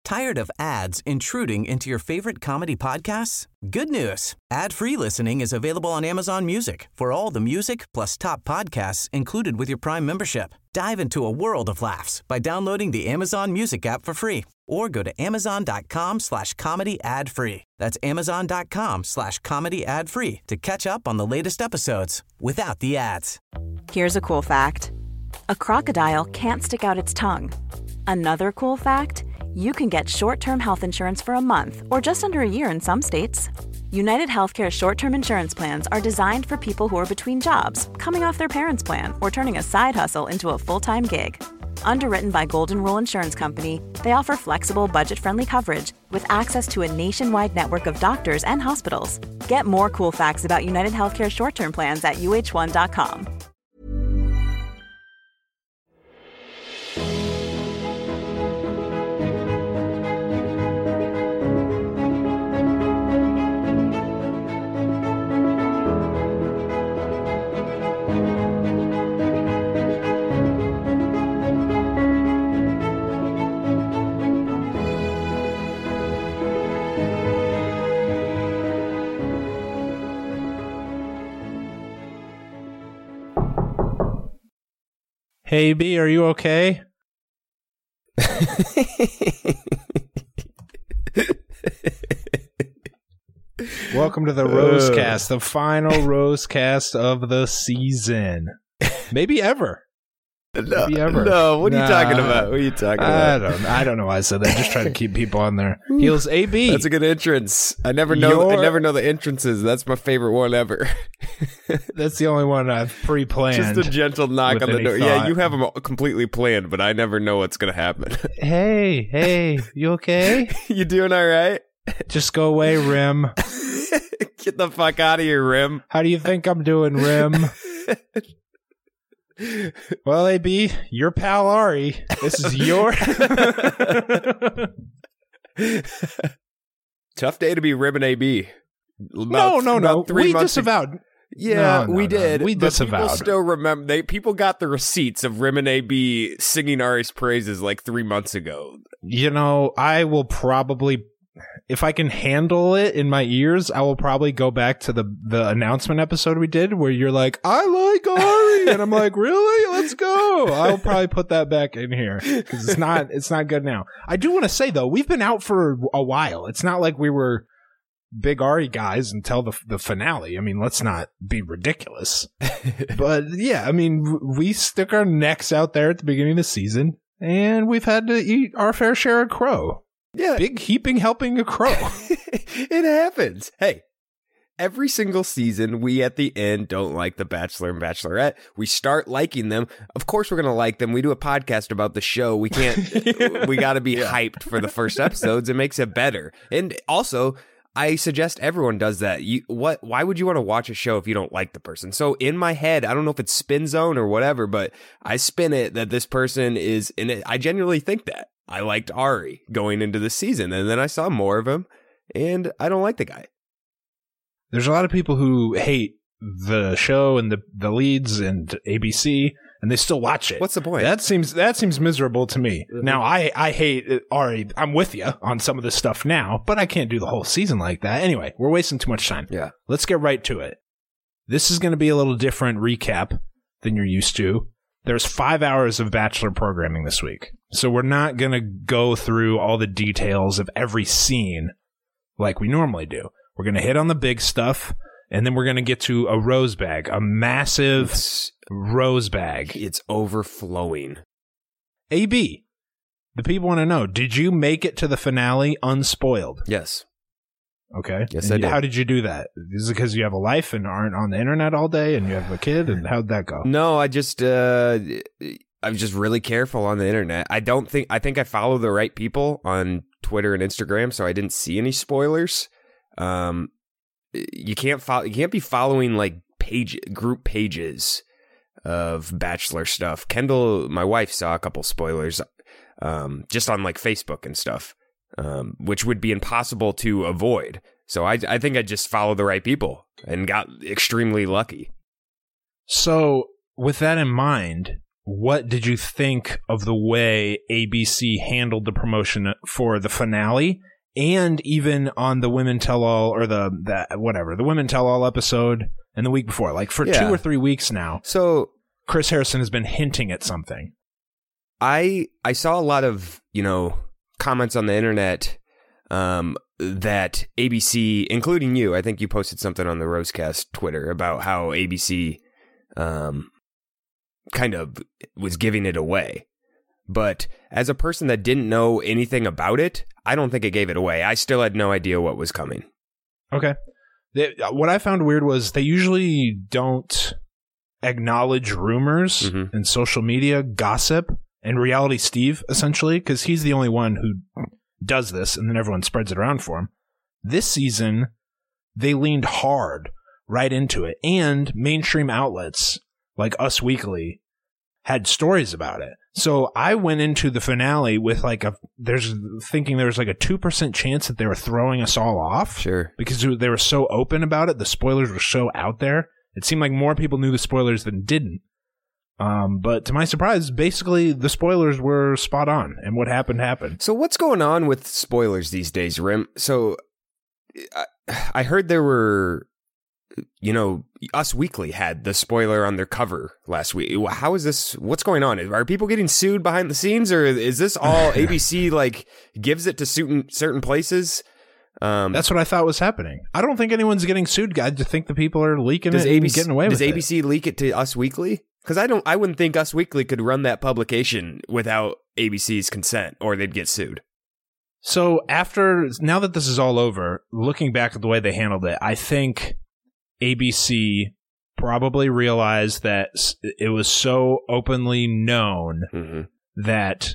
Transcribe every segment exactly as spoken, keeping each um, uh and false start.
Tired of ads intruding into your favorite comedy podcasts? Good news. Ad-free listening is available on Amazon Music for all the music plus top podcasts included with your Prime membership. Dive into a world of laughs by downloading the Amazon Music app for free or go to amazon.com slash comedy ad free. That's amazon.com slash comedy ad free to catch up on the latest episodes without the ads. Here's a cool fact. A crocodile can't stick out its tongue. Another cool fact, you can get short-term health insurance for a month or just under a year in some states. United Healthcare short-term insurance plans are designed for people who are between jobs, coming off their parents' plan, or turning a side hustle into a full-time gig. Underwritten by Golden Rule Insurance Company, they offer flexible, budget-friendly coverage with access to a nationwide network of doctors and hospitals. Get more cool facts about United Healthcare short-term plans at U H one dot com. Hey, B, are you okay? Welcome to the Rosecast, the final Rosecast of the season. Maybe ever. No, Maybe ever. no. What are nah, you talking about? What are you talking about? I don't. I don't know why I said that. Just trying to keep people on their heels. A B. That's a good entrance. I never know. Your- I never know the entrances. That's my favorite one ever. That's the only one I've pre-planned. Just a gentle knock with on the any door. Yeah, thought. you have them all completely planned, but I never know what's going to happen. Hey, hey, you okay? You doing all right? Just go away, Rim. Get the fuck out of here, Rim. How do you think I'm doing, Rim? Well, A B, your pal Ari. This is your Tough day to be Rim and A B. no, no, no. Three We months disavowed. Yeah, No, no, we no. did. We but disavowed. People still remember. They people got the receipts of Rim and A B singing Ari's praises like three months ago. You know, I will probably, if I can handle it in my ears, I will probably go back to the the announcement episode we did where you're like, I like Ari, and I'm like, really? Let's go. I'll probably put that back in here because it's not it's not good now. I do want to say though, we've been out for a while. It's not like we were big Ari guys until the the finale. I mean, let's not be ridiculous. But yeah, I mean, we stick our necks out there at the beginning of the season, and we've had to eat our fair share of crow. Yeah, Big heaping helping of crow. it happens. Hey, every single season, we at the end don't like The Bachelor and Bachelorette. We start liking them. Of course, we're going to like them. We do a podcast about the show. We can't, we got to be yeah. hyped for the first episodes. It makes it better. And also, I suggest everyone does that. You, what? Why would you want to watch a show if you don't like the person? So in my head, I don't know if it's spin zone or whatever, but I spin it that this person is in it. I genuinely think that. I liked Ari going into the season, and then I saw more of him, and I don't like the guy. There's a lot of people who hate the show and the, the leads and A B C, and they still watch it. What's the point? That seems that seems miserable to me. Mm-hmm. Now, I, I hate Ari. I'm with you on some of this stuff now, but I can't do the whole season like that. Anyway, we're wasting too much time. Yeah. Let's get right to it. This is going to be a little different recap than you're used to. There's five hours of Bachelor programming this week. So we're not going to go through all the details of every scene like we normally do. We're going to hit on the big stuff, and then we're going to get to a rose bag, a massive it's, rose bag. It's overflowing. A B, the people want to know, did you make it to the finale unspoiled? Yes. Okay. Yes, and I did. How did you do that? Is it because you have a life and aren't on the internet all day and you have a kid? And how'd that go? No, I just, uh, I'm just really careful on the internet. I don't think, I think I follow the right people on Twitter and Instagram, so I didn't see any spoilers. Um, you can't follow, you can't be following like page, group pages of Bachelor stuff. Kendall, my wife, saw a couple spoilers, um, just on like Facebook and stuff. Um, which would be impossible to avoid. So I, I think I just followed the right people and got extremely lucky. So with that in mind, what did you think of the way A B C handled the promotion for the finale, and even on the Women Tell All or the, the whatever the Women Tell All episode and the week before, like for Yeah. two or three weeks now? So Chris Harrison has been hinting at something. I I saw a lot of, you know, comments on the internet um, that A B C, including you, I think you posted something on the Rosecast Twitter about how A B C um, kind of was giving it away. But as a person that didn't know anything about it, I don't think it gave it away. I still had no idea what was coming. Okay. They, what I found weird was they usually don't acknowledge rumors Mhm. and social media gossip and Reality Steve, essentially, because he's the only one who does this, and then everyone spreads it around for him. This season, they leaned hard right into it, and mainstream outlets like Us Weekly had stories about it. So I went into the finale with like a there's thinking there was like a two percent chance that they were throwing us all off. Sure. Because they were so open about it. The spoilers were so out there. It seemed like more people knew the spoilers than didn't. Um, but to my surprise, basically the spoilers were spot on, and what happened happened. So what's going on with spoilers these days, Rim? So I, I heard there were, you know, Us Weekly had the spoiler on their cover last week. How is this? What's going on? Are people getting sued behind the scenes, or is this all A B C like gives it to certain certain places? Um, That's what I thought was happening. I don't think anyone's getting sued, guys. I think the people are leaking does it A B C and getting away does with A B C it. leak it to Us Weekly? Because I don't, I wouldn't think Us Weekly could run that publication without A B C's consent, or they'd get sued. So after, now that this is all over, looking back at the way they handled it, I think A B C probably realized that s- it was so openly known Mm-hmm. that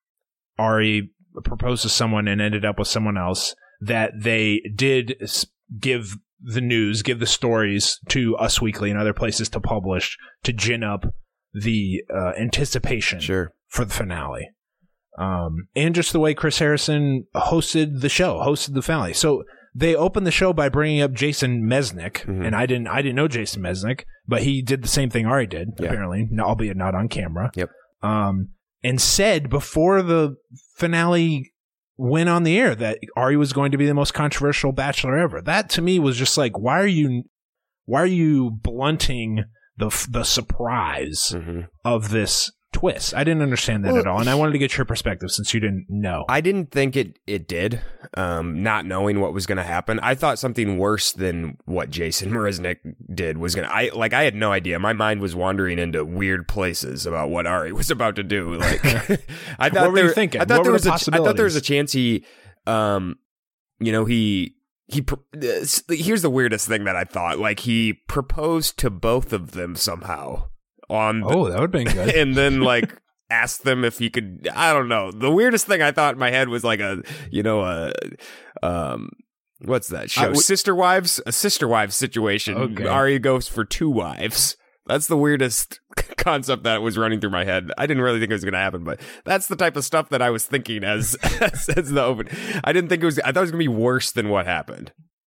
Ari proposed to someone and ended up with someone else that they did s- give the news, give the stories to Us Weekly and other places to publish to gin up the uh, anticipation Sure. for the finale. Um, and just the way Chris Harrison hosted the show, hosted the finale. So they opened the show by bringing up Jason Mesnick, Mhm. and I didn't, I didn't know Jason Mesnick, but he did the same thing Ari did, Yeah. apparently, albeit not on camera. Yep. Um, and said before the finale went on the air that Ari was going to be the most controversial Bachelor ever. That to me was just like, why are you, why are you blunting the the surprise Mm-hmm. of this twist? I didn't understand that Well, at all, and I wanted to get your perspective since you didn't know. I didn't think it it did, um, not knowing what was going to happen. I thought something worse than what Jason Marisnick did was going to, I like, I had no idea. My mind was wandering into weird places about what Ari was about to do. Like, I thought What were there, you thinking? I thought What there were was the a, ch- I thought there was a possibilities? chance he, um, you know, he, he, pr- uh, here's the weirdest thing that I thought, like he proposed to both of them somehow on the, Oh, that would have been good. and then like asked them if he could, I don't know. The weirdest thing I thought in my head was like a, you know, a, um, what's that show? I w- Sister Wives? A Sister Wives situation. Okay. Ari goes for two wives. That's the weirdest concept that was running through my head. I didn't really think it was going to happen, but that's the type of stuff that I was thinking as, as, as the open. I didn't think it was, I thought it was going to be worse than what happened.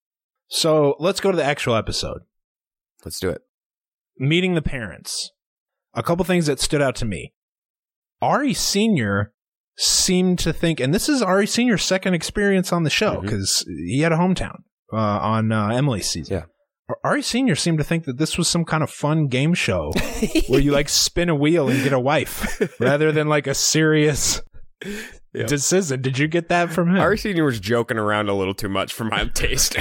So let's go to the actual episode. Let's do it. Meeting the parents. A couple things that stood out to me. Ari Senior seemed to think, and this is Ari Senior's second experience on the show Mhm. because he had a hometown uh, on uh, Emily's season. Yeah. Ari Senior seemed to think that this was some kind of fun game show where you like spin a wheel and get a wife rather than like a serious Yeah. decision. Did you get that from him? Ari Senior was joking around a little too much for my taste.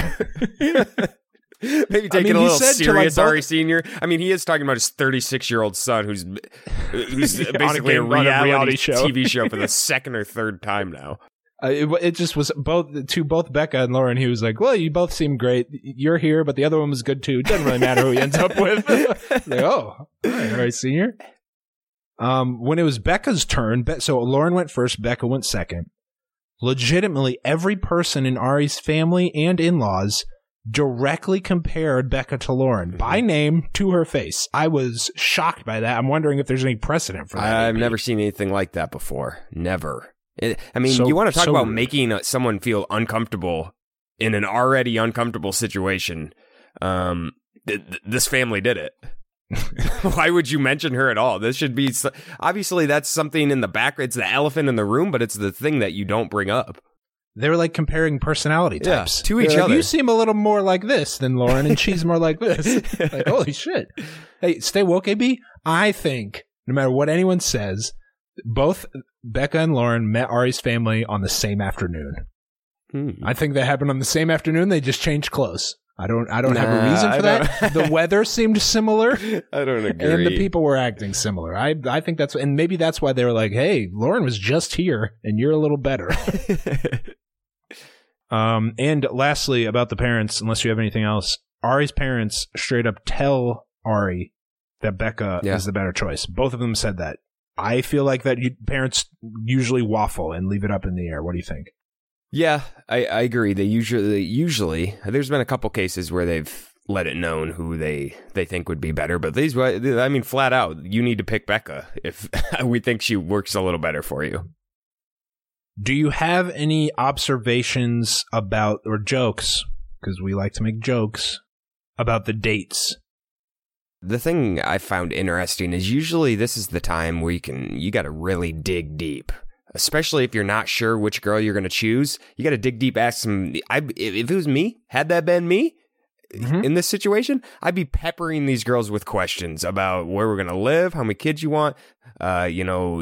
Maybe taking mean, a he little said to, like, serious both- Ari Senior. I mean, he is talking about his thirty-six-year-old son who's who's On a basically a, game- on a reality, reality show. T V show for the second or third time now. Uh, it, it just was both to both Becca and Lauren. He was like, "Well, you both seem great. You're here, but the other one was good too. It doesn't really matter who he ends up with." Like, oh, all right, all right, Senior. Um, when it was Becca's turn, Be- so Lauren went first, Becca went second. Legitimately, every person in Ari's family and in-laws directly compared Becca to Lauren Mm-hmm. by name to her face. I was shocked by that. I'm wondering if there's any precedent for that. I've maybe. never seen anything like that before. Never. It, I mean, So- you want to talk so about weird. making uh, someone feel uncomfortable in an already uncomfortable situation. Um, th- th- this family did it. Why would you mention her at all? This should be obviously that's something in the back. It's the elephant in the room, but it's the thing that you don't bring up. They were like comparing personality types yeah, to each like, other. You seem a little more like this than Lauren, and she's more like this. Like, holy shit! Hey, stay woke, A B. I think no matter what anyone says, both Becca and Lauren met Ari's family on the same afternoon. Hmm. I think that happened on the same afternoon. They just changed clothes. I don't. I don't nah, have a reason for that. The weather seemed similar. I don't agree. And the people were acting similar. I. I think that's. And maybe that's why they were like, "Hey, Lauren was just here, and you're a little better." um. And lastly, about the parents, unless you have anything else, Ari's parents straight up tell Ari that Becca yeah. is the better choice. Both of them said that. I feel like that you, parents usually waffle and leave it up in the air. What do you think? Yeah, I, I agree. They usually, usually, there's been a couple cases where they've let it known who they, they think would be better. But these, I mean, flat out, you need to pick Becca if we think she works a little better for you. Do you have any observations about, or jokes, because we like to make jokes, about the dates? The thing I found interesting is usually this is the time where you can, you got to really dig deep. Especially if you're not sure which girl you're going to choose, you got to dig deep, ask some. I, if it was me, had that been me mm-hmm. in this situation, I'd be peppering these girls with questions about where we're going to live, how many kids you want, uh, you know,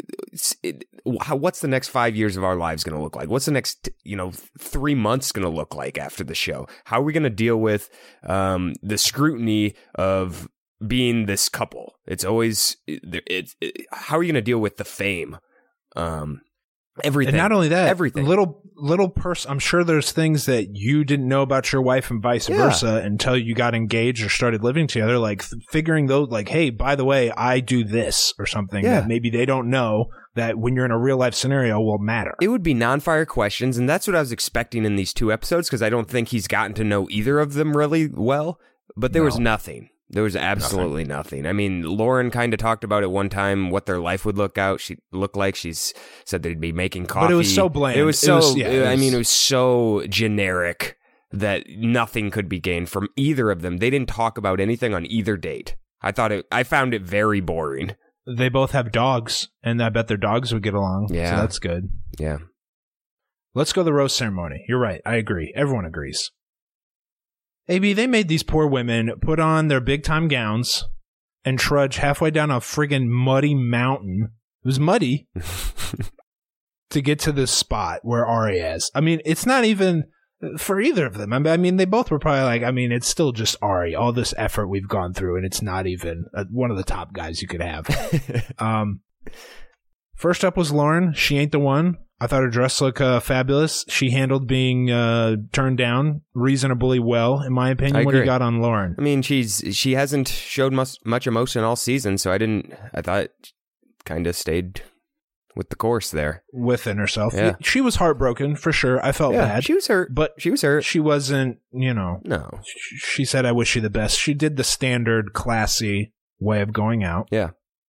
it, how, what's the next five years of our lives going to look like? What's the next, you know, three months going to look like after the show? How are we going to deal with um, the scrutiny of being this couple? It's always, it's it, how are you going to deal with the fame? Um, everything. And not only that, everything. Little, little person. I'm sure there's things that you didn't know about your wife and vice yeah. versa until you got engaged or started living together. Like figuring those, like, hey, by the way, I do this or something yeah. that maybe they don't know that when you're in a real life scenario will matter. It would be non-fire questions. And that's what I was expecting in these two episodes because I don't think he's gotten to know either of them really well, but there no. was nothing. There was absolutely nothing. nothing. I mean, Lauren kind of talked about at one time what their life would look out. She look like. She's said they'd be making coffee. But it was so bland. It was so. It was, yeah, it I was, mean, it was so generic that nothing could be gained from either of them. They didn't talk about anything on either date. I thought it. I found it very boring. They both have dogs, and I bet their dogs would get along. Yeah, so that's good. Yeah. Let's go to the rose ceremony. You're right. I agree. Everyone agrees. A B, they made these poor women put on their big-time gowns and trudge halfway down a friggin' muddy mountain. It was muddy to get to this spot where Ari is. I mean, it's not even for either of them. I mean, they both were probably like, I mean, it's still just Ari. All this effort we've gone through, and it's not even uh, one of the top guys you could have. um, first up was Lauren. She ain't the one. I thought her dress looked uh, fabulous. She handled being uh, turned down reasonably well, in my opinion. What do you got on Lauren? I mean, she's she hasn't showed much, much emotion all season, so I didn't. I thought kind of stayed with the course there within herself. Yeah. She was heartbroken for sure. I felt yeah, bad. She was hurt, but she was hurt. She wasn't. You know, no. She said, "I wish you the best." She did the standard, classy way of going out. Yeah.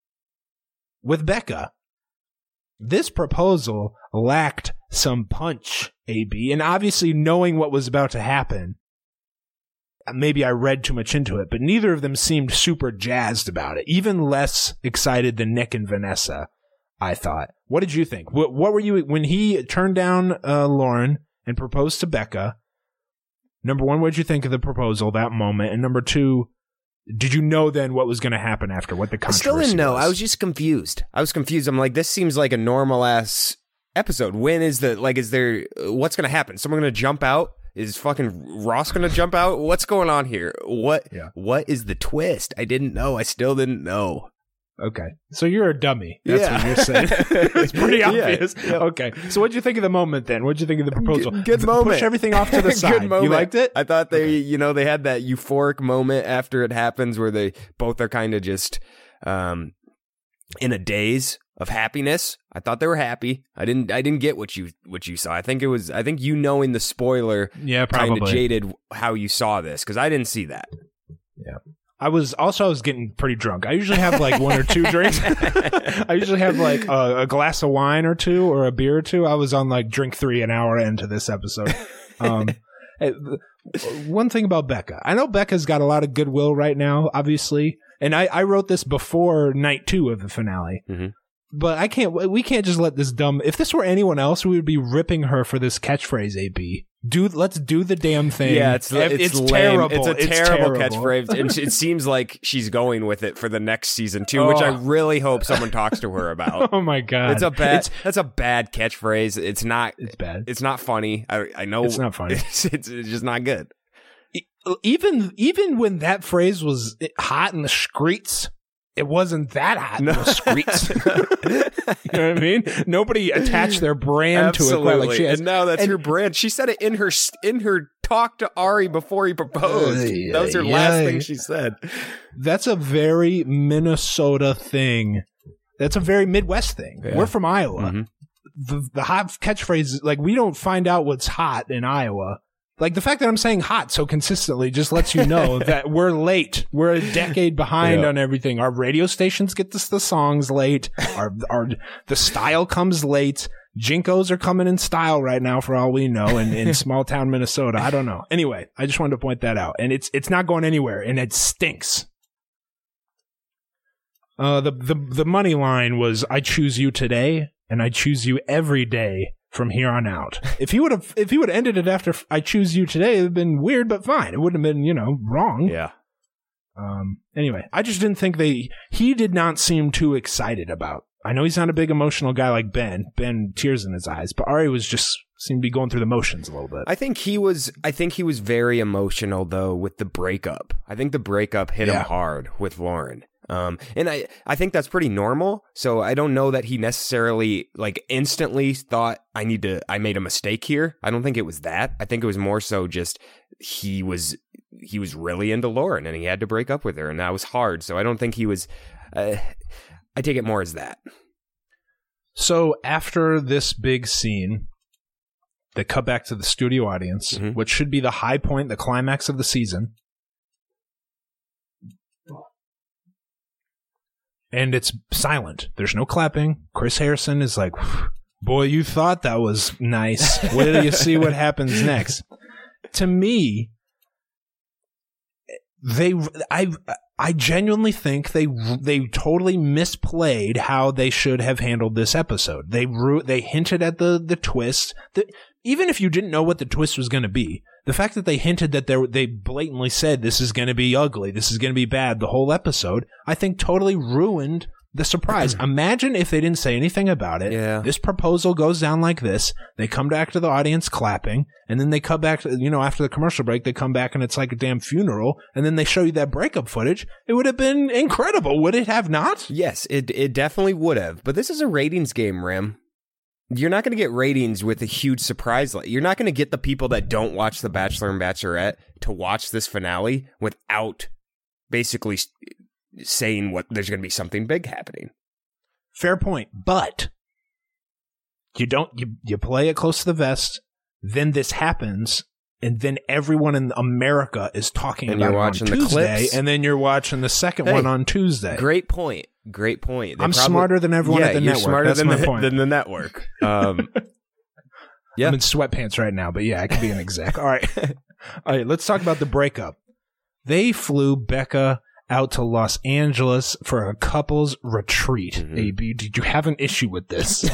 With Becca. This proposal lacked some punch, A B, and obviously knowing what was about to happen, maybe I read too much into it, but neither of them seemed super jazzed about it, even less excited than Nick and Vanessa, I thought. What did you think? What, what were you, when he turned down uh, Lauren and proposed to Becca, number one, what did you think of the proposal, that moment, and number two, did you know then what was going to happen after? What the controversy was? I still didn't know. Was? I was just confused. I was confused. I'm like, this seems like a normal ass episode. When is the like? Is there? What's going to happen? Someone going to jump out? Is fucking Ross going to jump out? What's going on here? What? Yeah. What is the twist? I didn't know. I still didn't know. Okay, so you're a dummy. That's yeah. what you're saying. It's pretty obvious. Yeah. Yep. Okay, so what'd you think of the moment then? What'd you think of the proposal? Good, good moment. Push everything off to the side. Good moment. You liked it? I thought they, okay. you know, they had that euphoric moment after it happens where they both are kind of just um, in a daze of happiness. I thought they were happy. I didn't. I didn't get what you what you saw. I think it was. I think you knowing the spoiler, yeah, probably kind of jaded how you saw this because I didn't see that. Yeah. I was also I was getting pretty drunk. I usually have like one or two drinks. I usually have like a, a glass of wine or two or a beer or two. I was on like drink three an hour into this episode. Um, one thing about Becca, I know Becca's got a lot of goodwill right now, obviously, And I, I wrote this before night two of the finale. Mm-hmm. But I can't. We can't just let this dumb. If this were anyone else, we would be ripping her for this catchphrase. A B, do let's do the damn thing. Yeah, it's it's, it's lame. terrible. It's a it's terrible, terrible catchphrase, and it seems like she's going with it for the next season too, which oh. I really hope someone talks to her about. Oh my god, it's a bad. It's, that's a bad catchphrase. It's not. It's bad. It's not funny. I I know it's not funny. It's, it's, it's just not good. Even even when that phrase was hot in the streets. It wasn't that hot in no. the streets. You know what I mean? Nobody attached their brand Absolutely. to it quite like she has. And now that's and, her brand. She said it in her in her talk to Ari before he proposed. Uh, that was her yeah, last yeah. thing she said. That's a very Minnesota thing. That's a very Midwest thing. Yeah. We're from Iowa. Mm-hmm. The, the hot catchphrase, like, we don't find out what's hot in Iowa. Like, the fact that I'm saying hot so consistently just lets you know that we're late. We're a decade behind yeah. on everything. Our radio stations get this, the songs late. Our, our, the style comes late. Jinkos are coming in style right now for all we know in, in small town Minnesota. I don't know. Anyway, I just wanted to point that out. And it's, it's not going anywhere, and it stinks. Uh, the, the, the money line was, I choose you today, and I choose you every day. From here on out. If he would have, if he would have ended it after I choose you today, it would have been weird, but fine. It wouldn't have been, you know, wrong. Yeah. Um. Anyway, I just didn't think they. He did not seem too excited about. I know he's not a big emotional guy like Ben. Ben, tears in his eyes, but Ari was just seemed to be going through the motions a little bit. I think he was. I think he was very emotional though with the breakup. I think the breakup hit yeah. him hard with Lauren. Um, and I, I think that's pretty normal. So I don't know that he necessarily like instantly thought I need to, I made a mistake here. I don't think it was that. I think it was more so just he was, he was really into Lauren and he had to break up with her and that was hard. So I don't think he was, uh, I take it more as that. So after this big scene, they cut back to the studio audience, mm-hmm. which should be the high point, the climax of the season. And it's silent. There's no clapping. Chris Harrison is like, boy, you thought that was nice. Wait till you see what happens next. To me, they, I, I genuinely think they, they totally misplayed how they should have handled this episode. They, they hinted at the, the twist. The, even if you didn't know what the twist was going to be, the fact that they hinted that they they blatantly said this is going to be ugly, this is going to be bad, the whole episode, I think totally ruined the surprise. Imagine if they didn't say anything about it. Yeah. This proposal goes down like this. They come back to the audience clapping, and then they come back, to, you know, after the commercial break, they come back and it's like a damn funeral, and then they show you that breakup footage. It would have been incredible, would it have not? Yes, it it definitely would have. But this is a ratings game, Rim. You're not going to get ratings with a huge surprise. You're not going to get the people that don't watch The Bachelor and Bachelorette to watch this finale without basically saying what there's going to be something big happening. Fair point. But you don't, you, you play it close to the vest, then this happens, and then everyone in America is talking and about you're it watching on the Tuesday, clips. And then you're watching the second hey, one on Tuesday. Great point. Great point. They I'm probably, smarter than everyone yeah, at the you're network. Smarter That's than my the, point. than the network. Um, yeah. I'm in sweatpants right now, but yeah, I could be an exec. All right. All right, let's talk about the breakup. They flew Becca out to Los Angeles for a couple's retreat. Mm-hmm. A B, did you have an issue with this?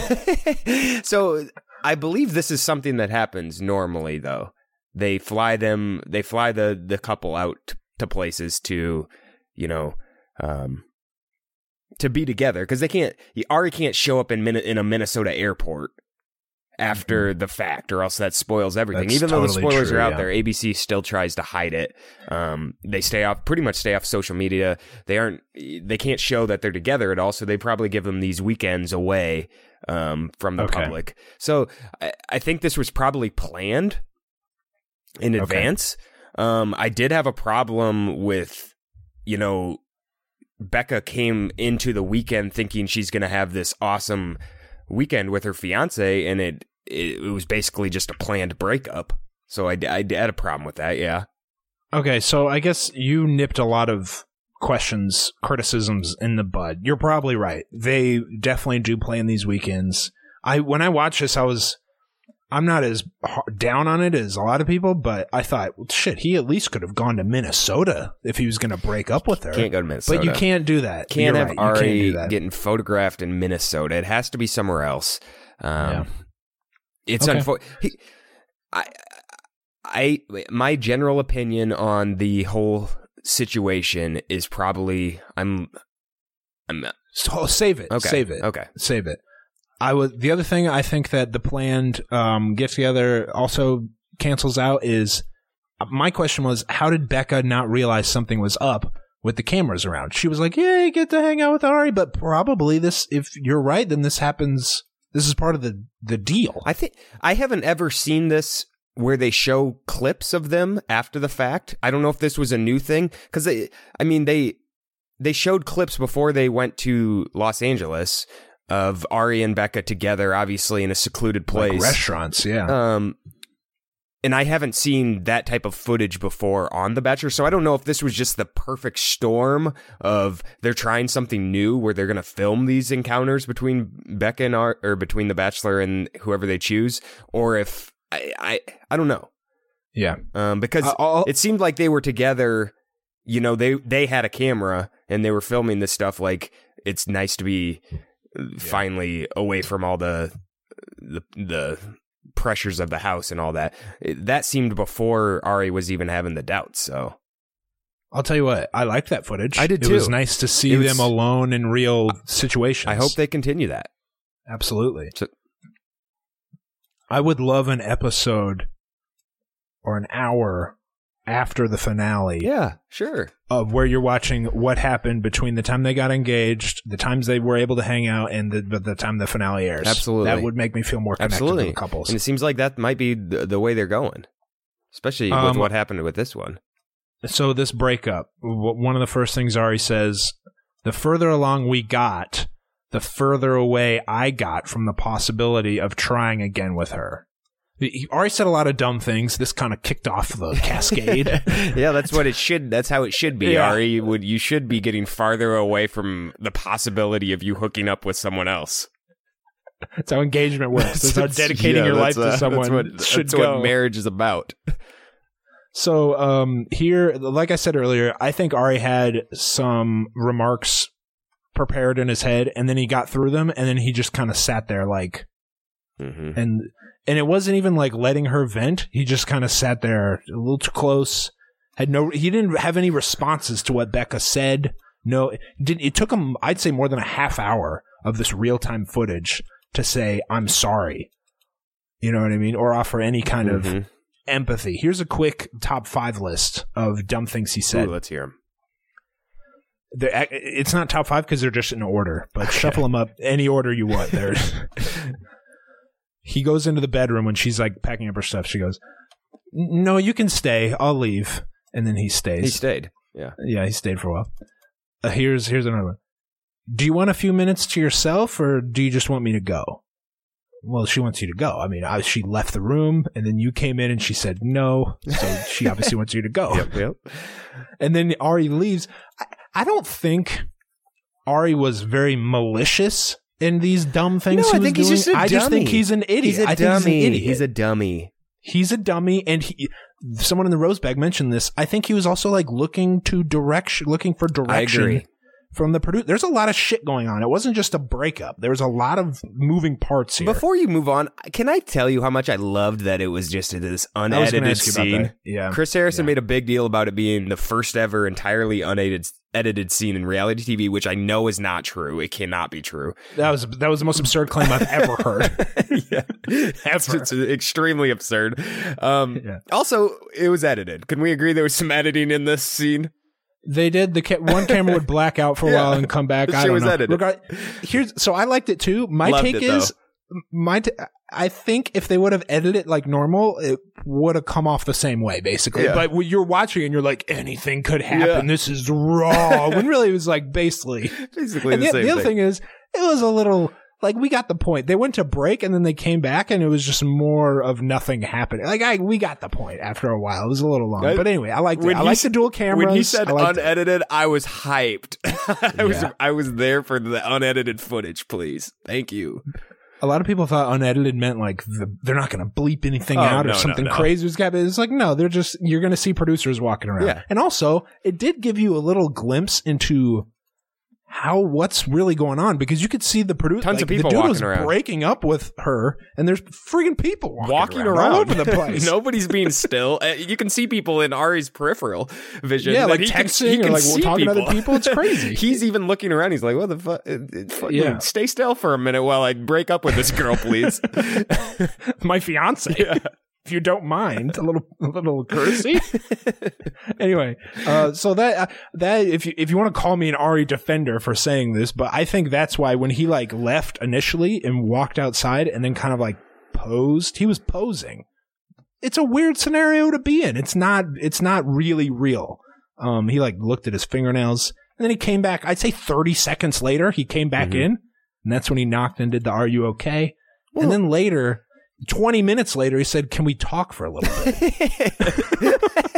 So I believe this is something that happens normally, though. They fly them, they fly the, the couple out to, to places to, you know, um, to be together, because they can't. Ari can't show up in in a Minnesota airport after mm-hmm. the fact, or else that spoils everything. That's Even totally though the spoilers true, are out yeah. there, A B C still tries to hide it. Um, they stay off, pretty much stay off social media. They aren't. They can't show that they're together at all. So they probably give them these weekends away um, from the okay. public. So I, I think this was probably planned in okay. advance. Um, I did have a problem with, you know, Becca came into the weekend thinking she's going to have this awesome weekend with her fiance, and it, it it was basically just a planned breakup. So I, I had a problem with that, yeah. Okay, so I guess you nipped a lot of questions, criticisms in the bud. You're probably right. They definitely do plan these weekends. I when I watched this, I was I'm not as hard, down on it as a lot of people, but I thought, well, shit, he at least could have gone to Minnesota if he was going to break up with her. Can't go to Minnesota. But you can't do that. Can't You're have right. Ari can't getting photographed in Minnesota. It has to be somewhere else. Um, Yeah. It's Okay. unfortunate. I, I, my general opinion on the whole situation is probably I'm, I'm So save it. okay. Save it. Okay. Save it. I was the other thing I think that the planned um, get together also cancels out is my question was, how did Becca not realize something was up with the cameras around? She was like, yeah, you get to hang out with Ari, but probably this, if you're right, then this happens. This is part of the, the deal. I think I haven't ever seen this where they show clips of them after the fact. I don't know if this was a new thing because I mean they they showed clips before they went to Los Angeles of Ari and Becca together, obviously in a secluded place, Like restaurants, yeah. Um, and I haven't seen that type of footage before on The Bachelor, so I don't know if this was just the perfect storm of they're trying something new where they're going to film these encounters between Becca and Ar- or between The Bachelor and whoever they choose, or if I I, I don't know. Yeah. Um, because Uh, I'll- it seemed like they were together. You know, they they had a camera and they were filming this stuff. Like it's nice to be finally away from all the the the pressures of the house and all that. It, that seemed before Ari was even having the doubts. So I'll tell you what, I liked that footage. I did It too. was nice to see It was- them alone in real situations. I hope they continue that. Absolutely. So- I would love an episode or an hour after the finale Yeah, sure. of where you're watching what happened between the time they got engaged, the times they were able to hang out, and the, the, the time the finale airs. Absolutely. That would make me feel more connected Absolutely. to the couples. And it seems like that might be the, the way they're going, especially Um, with what happened with this one. So this breakup, w- one of the first things Ari says, the further along we got, the further away I got from the possibility of trying again with her. He Ari said a lot of dumb things. This kind of kicked off the cascade. Yeah, that's what it should. That's how it should be, Yeah. Ari. You would you should be getting farther away from the possibility of you hooking up with someone else. That's how engagement works. That's how dedicating Yeah, your life that's, uh, to someone That's what, should that's go. what marriage is about. So um, here, like I said earlier, I think Ari had some remarks prepared in his head, and then he got through them, and then he just kind of sat there like, Mm-hmm. and and it wasn't even like letting her vent. He just kind of sat there a little too close. Had no, he didn't have any responses to what Becca said. No, it, did, it took him, I'd say, more than a half hour of this real time footage to say, "I'm sorry." You know what I mean, or offer any kind of Mhm. empathy. Here's a quick top five list of dumb things he said. Ooh, let's hear him. They're, it's not top five because they're just in order, but shuffle them up any order you want. There. He goes into the bedroom when she's like packing up her stuff. She goes, "No, you can stay. I'll leave." And then he stays. He stayed. Yeah. Yeah, he stayed for a while. Uh, here's here's another one. Do you want a few minutes to yourself, or do you just want me to go? Well, she wants you to go. I mean, I, she left the room, and then you came in, and she said no. So she obviously wants you to go. Yep. Yep. And then Ari leaves. I, I don't think Ari was very malicious in these dumb things No, he I was think he's doing. just a I just think dummy. he's an idiot. He's a I think dummy. he's an idiot. He's a dummy. He's a dummy, and he, someone in the Rose Bag mentioned this. I think he was also like looking to direction, looking for direction agree. from the producer. There's a lot of shit going on. It wasn't just a breakup. There was a lot of moving parts here. Before you move on, can I tell you how much I loved that it was just this I was gonna unedited ask you about scene? that. Yeah, Chris Harrison Yeah. made a big deal about it being the first ever entirely unedited edited scene in reality T V, which I know is not true. It cannot be true. that was that was the most absurd claim I've ever heard. Yeah, it's, it's extremely absurd. Um, Yeah. Also, it was edited. Can we agree there was some editing in this scene? They did. The ca- one camera would black out for a Yeah. while and come back. The I shit don't was know. edited. Regard- here's so I liked it too. My Loved take it, is though. my. T- I think if they would have edited it like normal, it would have come off the same way, basically. Yeah. But when you're watching and you're like, anything could happen. Yeah. This is raw. When really it was like basically. Basically And the the, same the other thing. thing is, it was a little. Like, we got the point. They went to break and then they came back and it was just more of nothing happening. Like, I we got the point after a while. It was a little long. I- but anyway, I liked it. when I he liked s- the dual cameras. When he said I liked it. unedited, I was hyped. I was Yeah. I was there for the unedited footage, please. Thank you. A lot of people thought unedited meant like the, they're not going to bleep anything Oh, out no, or something no, no. crazy was happening. It's like, no, they're just, you're going to see producers walking around. Yeah. And also, it did give you a little glimpse into how, what's really going on, because you could see the producer, Tons like, of people the dude walking was around. breaking up with her, and there's freaking people walking, Walking around, around all over the place. Nobody's being still. Uh, You can see people in Ari's peripheral vision. Yeah, that like he can- texting he or can like see talking to other people. It's crazy. He's even looking around. He's like, "What the fuck? Uh, uh, Yeah. Stay still for a minute while I break up with this girl, please." My fiance. If you don't mind, a little, a little courtesy. Anyway, uh, so that uh, that if you if you want to call me an Ari defender for saying this, but I think that's why when he like left initially and walked outside and then kind of like posed, he was posing. It's a weird scenario to be in. It's not. It's not really real. Um, he like looked at his fingernails and then he came back. I'd say thirty seconds later, he came back Mhm. in, and that's when he knocked and did the "Are you okay?" Well- and then later. twenty minutes later, he said, "Can we talk for a little bit?"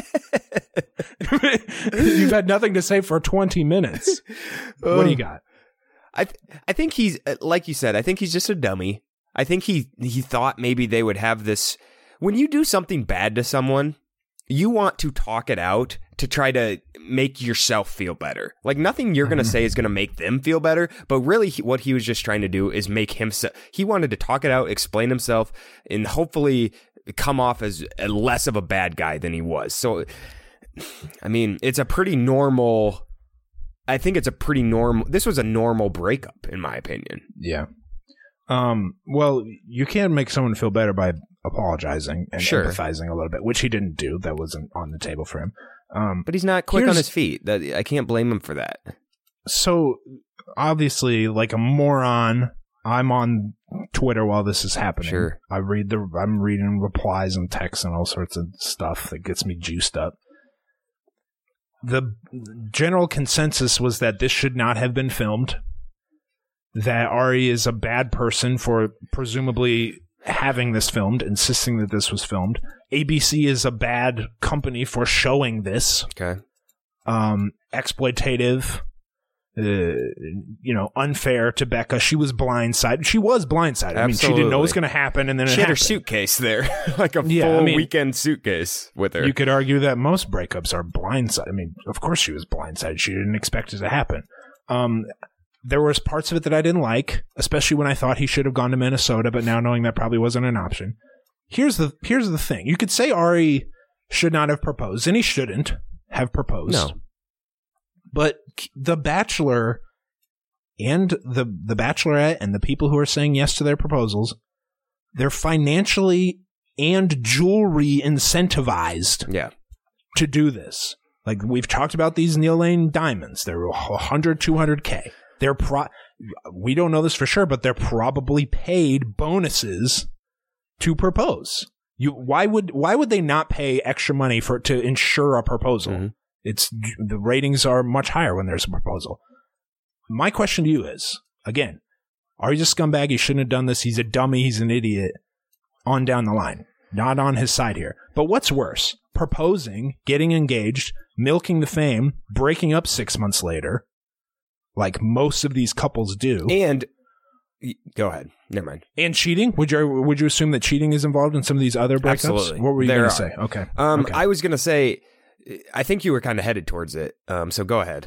You've had nothing to say for twenty minutes. What do you got? I th- I think he's uh, like you said. I think he's just a dummy. I think he he thought maybe they would have this. When you do something bad to someone, you want to talk it out to try to make yourself feel better. Like nothing you're going to say is going to make them feel better, but really he, what he was just trying to do is make himself, he wanted to talk it out, explain himself, and hopefully come off as a less of a bad guy than he was. So, I mean, it's a pretty normal, I think it's a pretty normal, this was a normal breakup in my opinion. Yeah. Um. Well, you can make someone feel better by apologizing and Sure. empathizing a little bit, which he didn't do. That wasn't on the table for him. Um. But he's not quick on Here's- his feet. That I can't blame him for that. So obviously, like a moron, I'm on Twitter while this is happening. Sure. I read the. I'm reading replies and texts and all sorts of stuff that gets me juiced up. The general consensus was that this should not have been filmed. That Ari is a bad person for presumably having this filmed, insisting that this was filmed. A B C is a bad company for showing this. Okay. Um, exploitative, uh, you know, unfair to Becca. She was blindsided. She was blindsided. I mean, she didn't know it was Absolutely. going to happen, and then She it had her happened. suitcase there, like a Yeah, full I mean- weekend suitcase with her. You could argue that most breakups are blindsided. I mean, of course she was blindsided. She didn't expect it to happen. Um, there was parts of it that I didn't like, especially when I thought he should have gone to Minnesota, but now knowing that probably wasn't an option. Here's the here's the thing. You could say Ari should not have proposed, and he shouldn't have proposed. No. But The Bachelor and the the Bachelorette and the people who are saying yes to their proposals, they're financially and jewelry incentivized yeah. to do this. Like we've talked about these Neil Lane diamonds. They're one hundred, two hundred K. They're pro we don't know this for sure, but they're probably paid bonuses to propose. You why would why would they not pay extra money for to ensure a proposal? Mhm. It's the ratings are much higher when there's a proposal. My question to you is, again, Ari's a scumbag. He shouldn't have done this. He's a dummy. He's an idiot. On down the line. Not on his side here. But what's worse? Proposing, getting engaged, milking the fame, breaking up six months later, like most of these couples do, And y- go ahead. Never mind. and cheating. Would you would you assume that cheating is involved in some of these other breakups? Absolutely. What were you There going are. to say? Okay. Um, Okay. I was gonna say, I think you were kind of headed towards it. Um, so go ahead.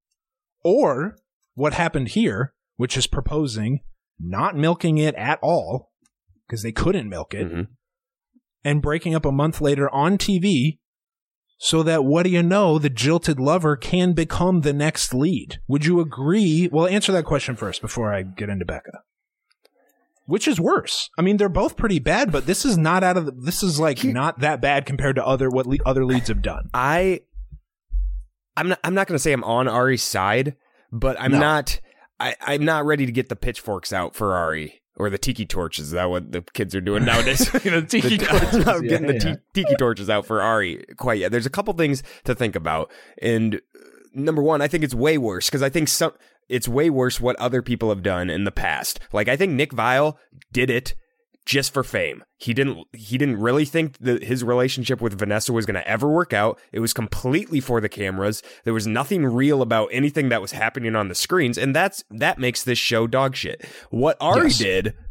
Or what happened here, which is proposing, not milking it at all, because they couldn't milk it, Mhm. and breaking up a month later on T V, so that, what do you know, the jilted lover can become the next lead. Would you agree? Well, answer that question first before I get into Becca. Which is worse? I mean, they're both pretty bad, but this is not out of the, this is like not that bad compared to other what le- other leads have done. I, I'm not. I'm not gonna say I'm on Ari's side, but I'm No. not. I, I'm not ready to get the pitchforks out for Ari or the tiki torches. Is that what the kids are doing nowadays? The tiki The- torches, I'm not yeah, getting the yeah. ti- tiki torches out for Ari quite yet. There's a couple things to think about, and uh, number one, I think it's way worse because I think some it's way worse what other people have done in the past. Like I think Nick Viall did it just for fame. He didn't he didn't really think that his relationship with Vanessa was going to ever work out. It was completely for the cameras. There was nothing real about anything that was happening on the screens, and that's that makes this show dog shit. What Ari Yes. did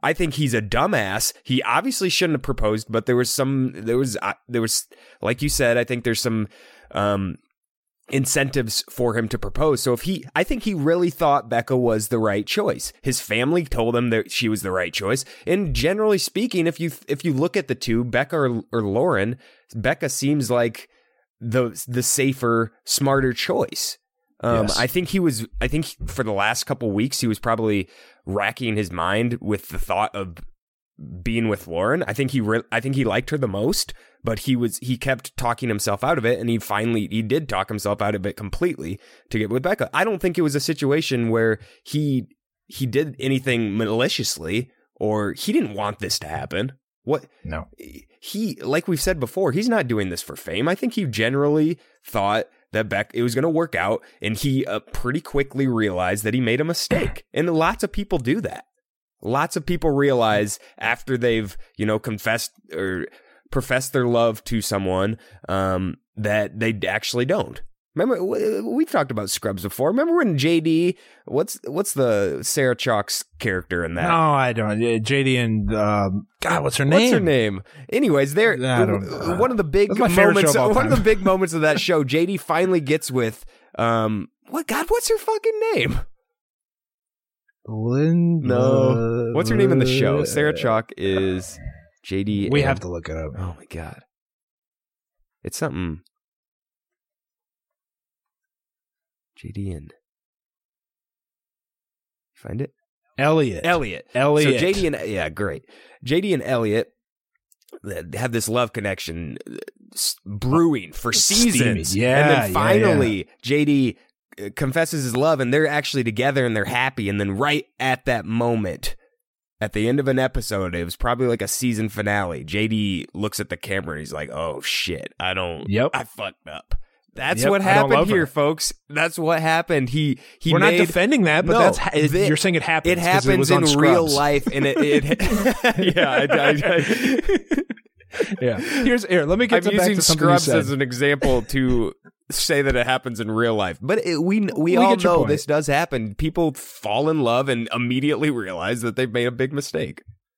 I think he's a dumbass. He obviously shouldn't have proposed, but there was some, there was, uh, there was, like you said, I think there's some um, incentives for him to propose. So if he, I think he really thought Becca was the right choice. His family told him that she was the right choice. And generally speaking, if you if you look at the two, Becca or, or Lauren, Becca seems like the the safer, smarter choice. Um, Yes. I think he was, I think for the last couple weeks, he was probably racking his mind with the thought of being with Lauren. I think he, re- I think he liked her the most, but he was, he kept talking himself out of it. And he finally, he did talk himself out of it completely to get with Becca. I don't think it was a situation where he, he did anything maliciously or he didn't want this to happen. What? No. He, like we've said before, he's not doing this for fame. I think he generally thought that Beck, it was going to work out, and he uh, pretty quickly realized that he made a mistake. And lots of people do that. Lots of people realize after they've, you know, confessed or professed their love to someone um, that they actually don't. Remember, we've talked about Scrubs before. Remember when J D, what's what's the Sarah Chalk's character in that? No, I don't. J D and um, God, what's her name? What's her name? Anyways, there. I don't know. One of the big That's my favorite moments. show of all One of time. the big moments of that show. J D finally gets with. Um, what? God, what's her fucking name? Linda. No. What's her name in the show? Sarah Chalk is J D. We and- have to look it up. Oh my God. It's something. J D and. Find it? Elliot. Elliot. Elliot. So J D and yeah, great. J D and Elliot have this love connection uh, s- brewing for seasons. Steamy. Yeah, and yeah, then finally J D uh, confesses his love and they're actually together and they're happy. And then right at that moment, at the end of an episode, it was probably like a season finale. J D looks at the camera and he's like, "Oh shit, I don't. Yep. I fucked up." That's Yep, what I don't happened love here, her. folks. That's what happened. He he. We're made, not defending that, but No, that's ha- it, the- you're saying it happens. It 'cause happens was on in real Scrubs. life, and it. it yeah, I, I, I, Yeah. Here's here. Let me get I'm to back using to something you Scrubs said. as an example to say that it happens in real life, but it, we we, We all get your know point. this does happen. People fall in love and immediately realize that they've made a big mistake.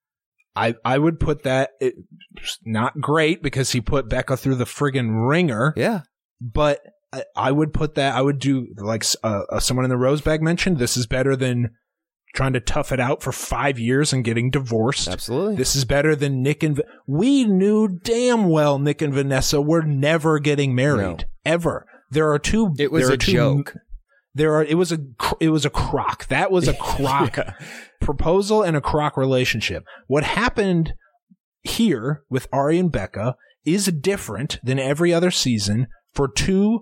I, I would put that it, not great because he put Becca through the friggin' ringer, Yeah, but I, I would put that, I would do like uh, uh, someone in the Rose Bag mentioned, this is better than trying to tough it out for five years and getting divorced. absolutely. This is better than Nick and, Va- we knew damn well Nick and Vanessa were never getting married. No. Ever. There are two, It was there are a two- joke. There are, it was a, cr- it was a crock. That was a crock. Yeah. Proposal and a crock relationship. What happened here with Ari and Becca is different than every other season for two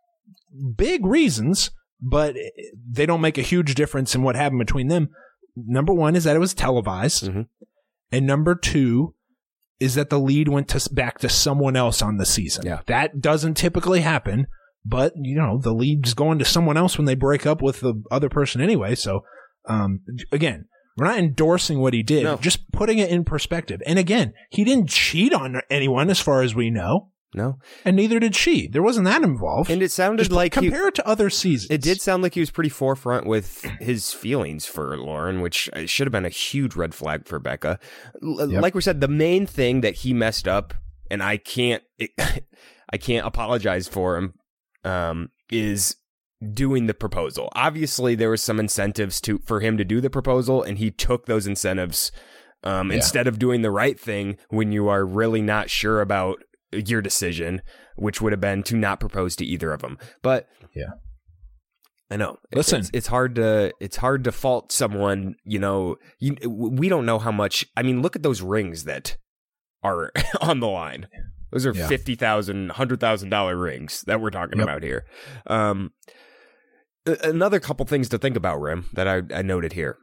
big reasons, but they don't make a huge difference in what happened between them. Number one is that it was televised, Mhm. and number two is that the lead went to back to someone else on the season. Yeah. That doesn't typically happen, but you know the lead's going to someone else when they break up with the other person anyway. So, um, again, we're not endorsing what he did, No. just putting it in perspective. And again, he didn't cheat on anyone as far as we know, No, and neither did she. There wasn't that involved. and it sounded Just like he, compare it to other seasons. it did sound like he was pretty forefront with his feelings for Lauren, which uh, should have been a huge red flag for Becca. L- Yep. Like we said, the main thing that he messed up, and I can't, I can't apologize for him, um, is doing the proposal. Obviously, there was some incentives to for him to do the proposal, and he took those incentives um, Yeah. instead of doing the right thing when you are really not sure about your decision, which would have been to not propose to either of them. But Yeah. I know. Listen. it's, it's hard to it's hard to fault someone. You know, you, we don't know how much. I mean, look at those rings that are on the line. Those are Yeah. fifty thousand, hundred thousand dollar rings that we're talking Yep. about here. Um, a- another couple things to think about, Rim, that I, I noted here.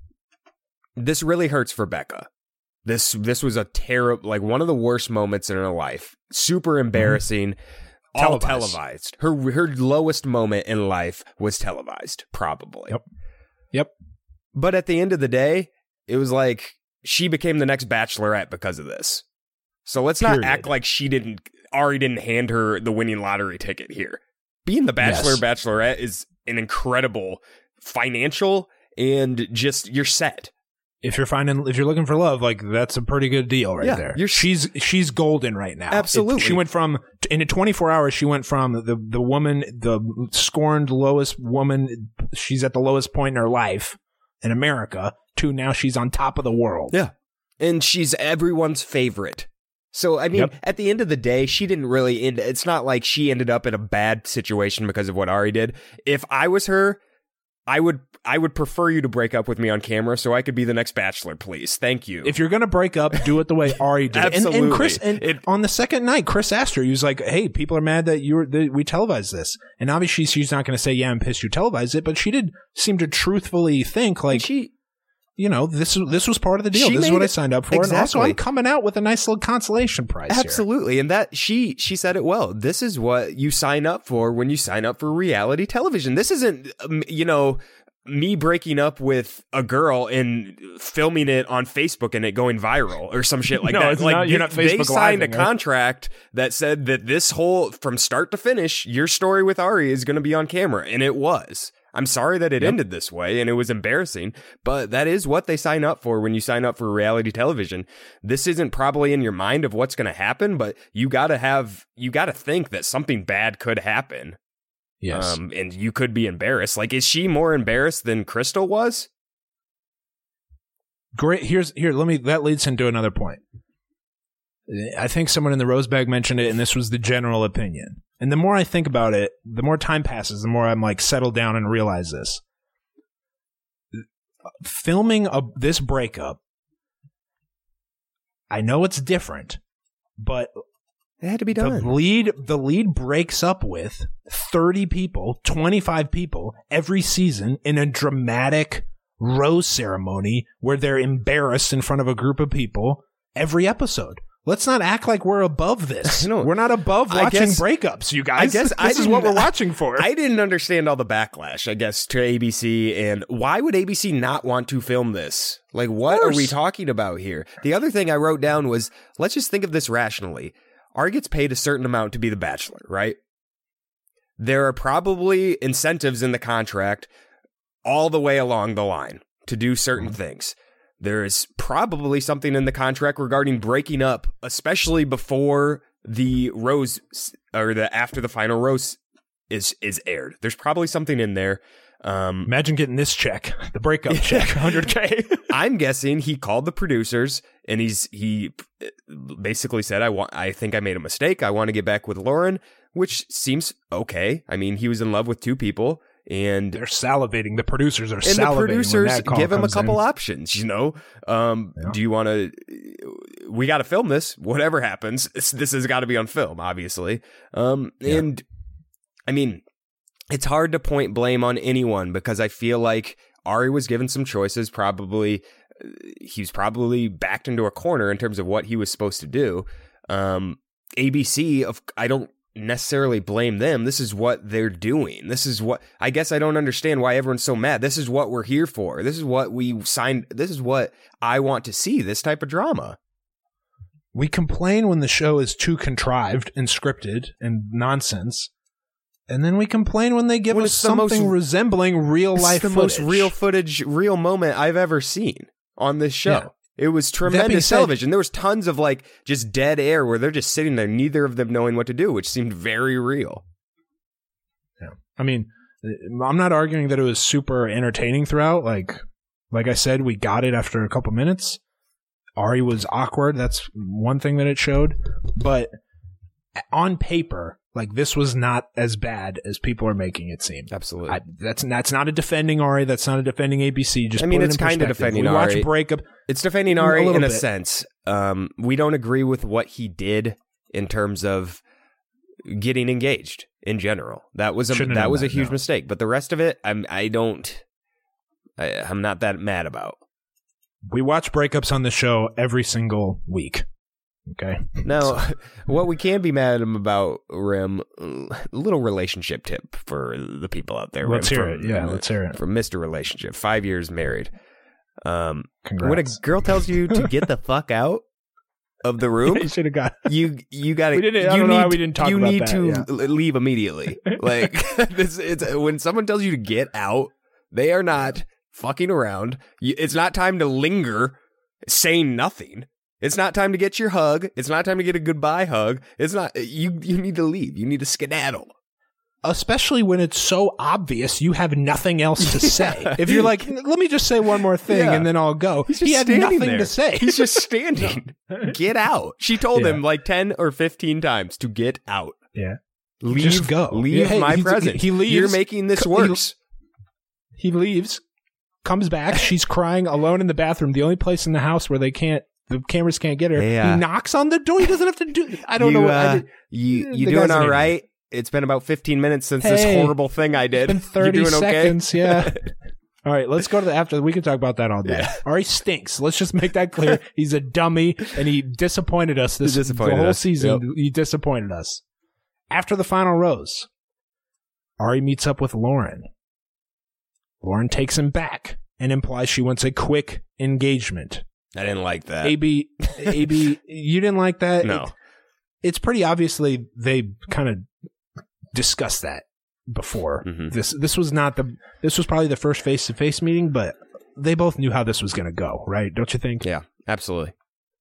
This really hurts for Becca. This this was a terrible, like one of the worst moments in her life. Super embarrassing. All Televised. televised. Her her lowest moment in life was televised, probably. Yep. Yep. But at the end of the day, it was like she became the next Bachelorette because of this. So let's not Period. act like she didn't. Ari didn't hand her the winning lottery ticket here. Being the Bachelor, Yes. Bachelorette is an incredible financial and just you're set. if you're finding, if you're looking for love, like that's a pretty good deal right Yeah, there. you're- she's she's golden right now. Absolutely. It- she went from in twenty-four hours. She went from the the woman, the scorned lowest woman. She's at the lowest point in her life in America to now she's on top of the world. Yeah. And she's everyone's favorite. So, I mean, Yep. at the end of the day, she didn't really end. It's not like she ended up in a bad situation because of what Ari did. If I was her, I would I would prefer you to break up with me on camera so I could be the next Bachelor, please. Thank you. If you're gonna break up, do it the way Ari did. And, and Absolutely. Chris, and It- on the second night, Chris asked her. He was like, "Hey, people are mad that you were that we televised this." And obviously, she's not gonna say, "Yeah, I'm pissed you televised it," but she did seem to truthfully think, like, she, you know, this this was part of the deal. She This is made what I it- signed up for. And also, Exactly. I'm coming out with a nice little consolation prize here. absolutely, and that she she said it well. This is what you sign up for when you sign up for reality television. This isn't, um, you know. me breaking up with a girl and filming it on Facebook and it going viral or some shit like No, that. it's Like not- you're they, not they Facebook signed a Living it. contract that said that this whole, from start to finish, your story with Ari is going to be on camera, and it was. I'm sorry that it Yep. ended this way and it was embarrassing, but that is what they sign up for when you sign up for reality television. This isn't probably in your mind of what's going to happen, but you got to have, you got to think that something bad could happen. Yes. Um, and you could be embarrassed. Like, is she more embarrassed than Crystal was? Great. Here's here. Let me. That leads into another point. I think someone in the Rose Bag mentioned it, and this was the general opinion. And the more I think about it, the more time passes, the more I'm like settled down and realize this. Filming a, this breakup, I know it's different, but It had to be the done. lead the lead breaks up with thirty people, twenty-five people every season in a dramatic rose ceremony where they're embarrassed in front of a group of people every episode. Let's not act like we're above this. No. We're not above I watching guess- breakups, you I guys. guess this I is what didn't- we're watching for. I didn't understand all the backlash, I guess, to A B C, and why would A B C not want to film this? Like, what are course. we talking about here? The other thing I wrote down was, let's just think of this rationally. Ari gets paid a certain amount to be the Bachelor, right? There are probably incentives in the contract all the way along the line to do certain Mm-hmm. things. There is probably something in the contract regarding breaking up, especially before the rose or the after the final rose is is aired. There's probably something in there. Um, Imagine getting this check, the breakup check, one hundred K. I'm guessing he called the producers and he's he basically said, "I want. I think I made a mistake. I want to get back with Lauren," which seems okay. I mean, he was in love with two people. And They're salivating. The producers are and salivating. the when producers that call give him a comes couple in. options, you know. Um, Yeah. Do you want to? We got to film this. Whatever happens, this, this has got to be on film, obviously. Um, Yeah. and I mean, it's hard to point blame on anyone because I feel like Ari was given some choices. Probably, uh, he was probably backed into a corner in terms of what he was supposed to do. Um, A B C, of I don't necessarily blame them. This is what they're doing. This is what I guess I don't understand why everyone's so mad. This is what we're here for. This is what we signed. This is what I want to see. This type of drama. We complain when the show is too contrived and scripted and nonsense. And then we complain when they give When us it's the most- something resembling real It's life the footage. most real footage, real moment I've ever seen on this show. Yeah. It was That being tremendous said- television. There was tons of like just dead air where they're just sitting there, neither of them knowing what to do, which seemed very real. Yeah. I mean, I'm not arguing that it was super entertaining throughout. Like, like I said, we got it after a couple minutes. Ari was awkward. That's one thing that it showed. But on paper, like this was not as bad as people are making it seem. Absolutely. I, that's that's not a defending Ari. That's not a defending A B C. Just I mean, put it it's in kinda perspective. defending we watch Ari. breakup. It's defending A Ari little in a bit. sense. Um, we don't agree with what he did in terms of getting engaged in general. That was a Shouldn't have that done was a that, huge no. mistake. But the rest of it, I'm I don't. I, I'm not that mad about. We watch breakups on the show every single week. Okay. Now, what we can be mad at him about, Rim, a little relationship tip for the people out there. Let's Rim, hear from- it. Yeah, let's hear it. From Mister Relationship, five years married. Um, Congrats. when a girl tells you to get the fuck out of the room, you should have got. you you got to. We didn't- I you don't know need, why we didn't talk You about need that, to yeah. l- leave immediately. Like this, it's when someone tells you to get out, they are not fucking around. It's not time to linger, saying nothing. It's not time to get your hug. It's not time to get a goodbye hug. It's not, you, you need to leave. You need to skedaddle. Especially when it's so obvious you have nothing else to say. Yeah. If you're like, let me just say one more thing yeah. and then I'll go. He had nothing there. to say. He's just standing. Get out. She told yeah. him like ten or fifteen times to get out. Yeah. Leave, just go. Leave yeah, my he, presence. He leaves. You're making this worse. He, he leaves, comes back. She's crying alone in the bathroom. The only place in the house where they can't, the cameras can't get her. Yeah. He knocks on the door. He doesn't have to do I don't you, know. What, uh, I did, you you doing all right? It's been about fifteen minutes since hey, this horrible thing I did. It's been thirty you doing seconds, okay? yeah. All right, let's go to the after. We can talk about that all day. Yeah. Ari stinks. Let's just make that clear. He's a dummy, and he disappointed us this disappointed the whole us. season. Yep. He disappointed us. After the final rose, Ari meets up with Lauren. Lauren takes him back and implies she wants a quick engagement. I didn't like that. A B, A B, you didn't like that? No. It, it's pretty obviously they kind of discussed that before. Mm-hmm. This this was not the this was probably the first face to face meeting, but they both knew how this was going to go, right? Don't you think? Yeah, absolutely.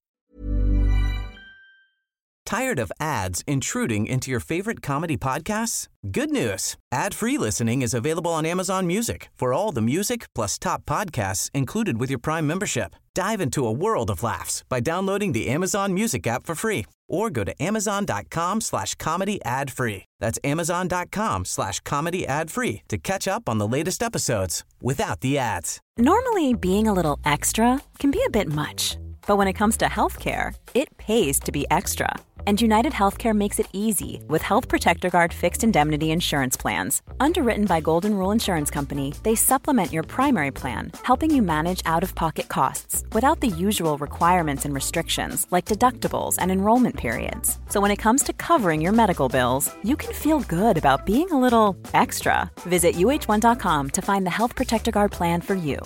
Tired of ads intruding into your favorite comedy podcasts? Good news. Ad-free listening is available on Amazon Music for all the music plus top podcasts included with your Prime membership. Dive into a world of laughs by downloading the Amazon Music app for free or go to amazon.com slash comedy ad free. That's amazon.com slash comedy ad free to catch up on the latest episodes without the ads. Normally, being a little extra can be a bit much. But when it comes to healthcare, it pays to be extra. And United Healthcare makes it easy with Health Protector Guard fixed indemnity insurance plans. Underwritten by Golden Rule Insurance Company, they supplement your primary plan, helping you manage out-of-pocket costs without the usual requirements and restrictions like deductibles and enrollment periods. So when it comes to covering your medical bills, you can feel good about being a little extra. Visit U H one dot com to find the Health Protector Guard plan for you.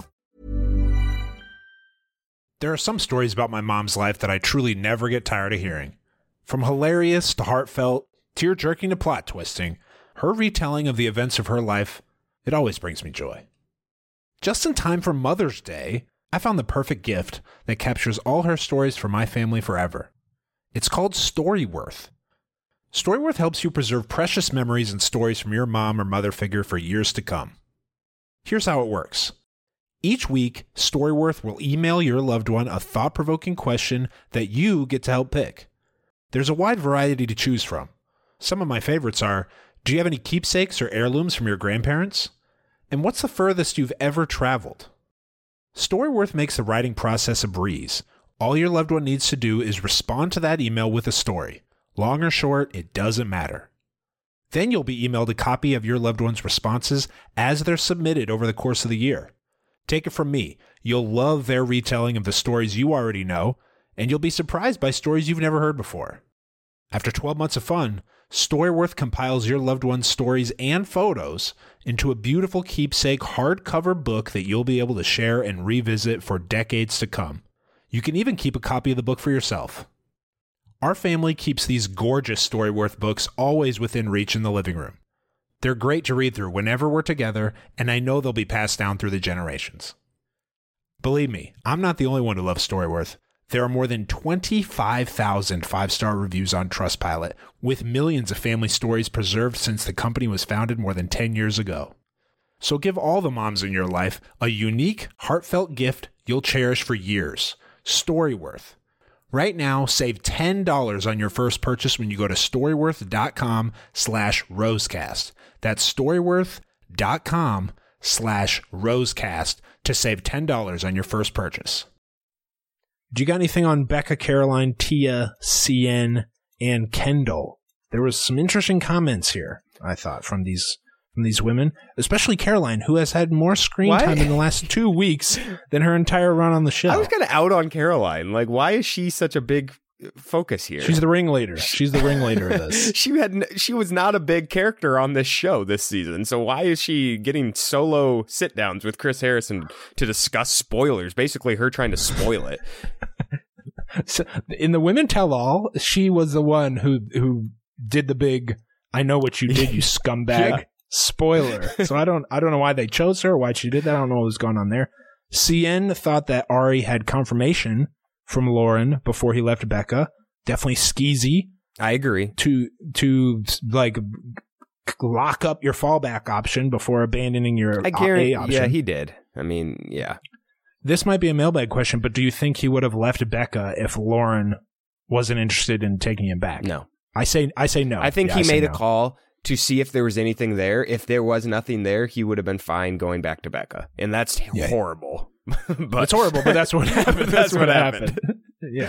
There are some stories about my mom's life that I truly never get tired of hearing. From hilarious to heartfelt, tear-jerking to plot-twisting, her retelling of the events of her life, it always brings me joy. Just in time for Mother's Day, I found the perfect gift that captures all her stories for my family forever. It's called Storyworth. Storyworth helps you preserve precious memories and stories from your mom or mother figure for years to come. Here's how it works. Each week, Storyworth will email your loved one a thought-provoking question that you get to help pick. There's a wide variety to choose from. Some of my favorites are, do you have any keepsakes or heirlooms from your grandparents? And what's the furthest you've ever traveled? Storyworth makes the writing process a breeze. All your loved one needs to do is respond to that email with a story. Long or short, it doesn't matter. Then you'll be emailed a copy of your loved one's responses as they're submitted over the course of the year. Take it from me, you'll love their retelling of the stories you already know, and you'll be surprised by stories you've never heard before. After twelve months of fun, Storyworth compiles your loved one's stories and photos into a beautiful keepsake hardcover book that you'll be able to share and revisit for decades to come. You can even keep a copy of the book for yourself. Our family keeps these gorgeous Storyworth books always within reach in the living room. They're great to read through whenever we're together, and I know they'll be passed down through the generations. Believe me, I'm not the only one who loves Storyworth. There are more than twenty-five thousand five-star reviews on Trustpilot, with millions of family stories preserved since the company was founded more than ten years ago. So give all the moms in your life a unique, heartfelt gift you'll cherish for years. Storyworth. Right now, save ten dollars on your first purchase when you go to storyworth.com slash rosecast. That's storyworth.com slash rosecast to save ten dollars on your first purchase. Do you got anything on Becca, Caroline, Tia, C N, and Kendall? There was some interesting comments here, I thought, from these from these women, especially Caroline, who has had more screen Why? time in the last two weeks than her entire run on the show. I was kind of out on Caroline. Like, why is she such a big focus here? She's the ringleader. She's the ringleader of this. she had n- she was not a big character on this show this season. So why is she getting solo sit downs with Chris Harrison to discuss spoilers? Basically, her trying to spoil it. So in the Women Tell All, she was the one who who did the big "I know what you did, you scumbag" yeah. Spoiler. So I don't I don't know why they chose her, why she did that. I don't know what was going on there. C N thought that Ari had confirmation from Lauren before he left Becca. Definitely skeezy. I agree. To to like lock up your fallback option before abandoning your I guarantee, A option. Yeah, he did. I mean, yeah. This might be a mailbag question, but do you think he would have left Becca if Lauren wasn't interested in taking him back? No. I say I say no. I think yeah, he I made no. a call to see if there was anything there. If there was nothing there, he would have been fine going back to Becca. And that's yeah. horrible. but It's horrible, but that's what happened. That's, that's what, what happened. happened. Yeah.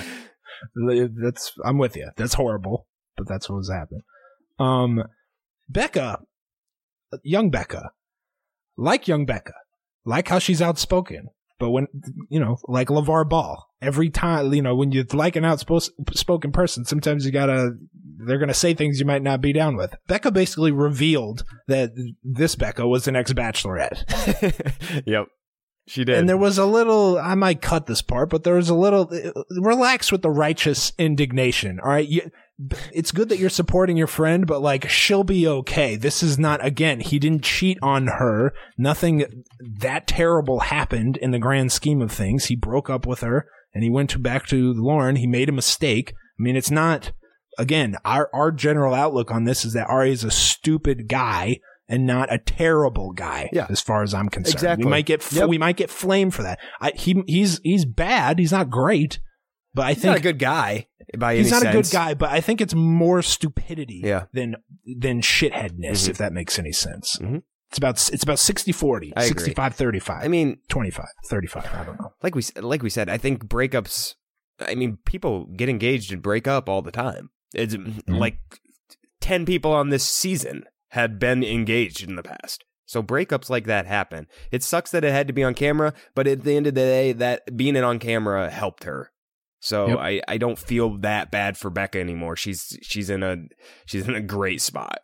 That's I'm with you. That's horrible, but that's what was happening. Um Becca, young Becca, like young Becca, like how she's outspoken. But when, you know, like LeVar Ball, every time, you know, when you like an outspoken person, sometimes you gotta, they're gonna say things you might not be down with. Becca basically revealed that this Becca was an ex-bachelorette. Yep. She did. And there was a little, I might cut this part, but there was a little, relax with the righteous indignation, all right? You, it's good that you're supporting your friend, but like, she'll be okay. This is not, again, he didn't cheat on her. Nothing that terrible happened in the grand scheme of things. He broke up with her and he went to, back to Lauren. He made a mistake. I mean, it's not, again, our, our general outlook on this is that Ari is a stupid guy and not a terrible guy, yeah. as far as I'm concerned. Exactly. We might get yep. we might get flamed for that. I, he he's he's bad. He's not great, but I he's think not a good guy by he's any not sense. a good guy. But I think it's more stupidity yeah. than than shitheadness, mm-hmm. if that makes any sense. Mm-hmm. It's about it's about sixty forty, sixty-five thirty-five. I mean, twenty-five thirty-five. I don't know. Like we like we said, I think breakups. I mean, people get engaged and break up all the time. It's mm-hmm. like ten people on this season had been engaged in the past. So breakups like that happen. It sucks that it had to be on camera, but at the end of the day, that being it on camera helped her. So yep. I, I don't feel that bad for Becca anymore. She's she's in a she's in a great spot.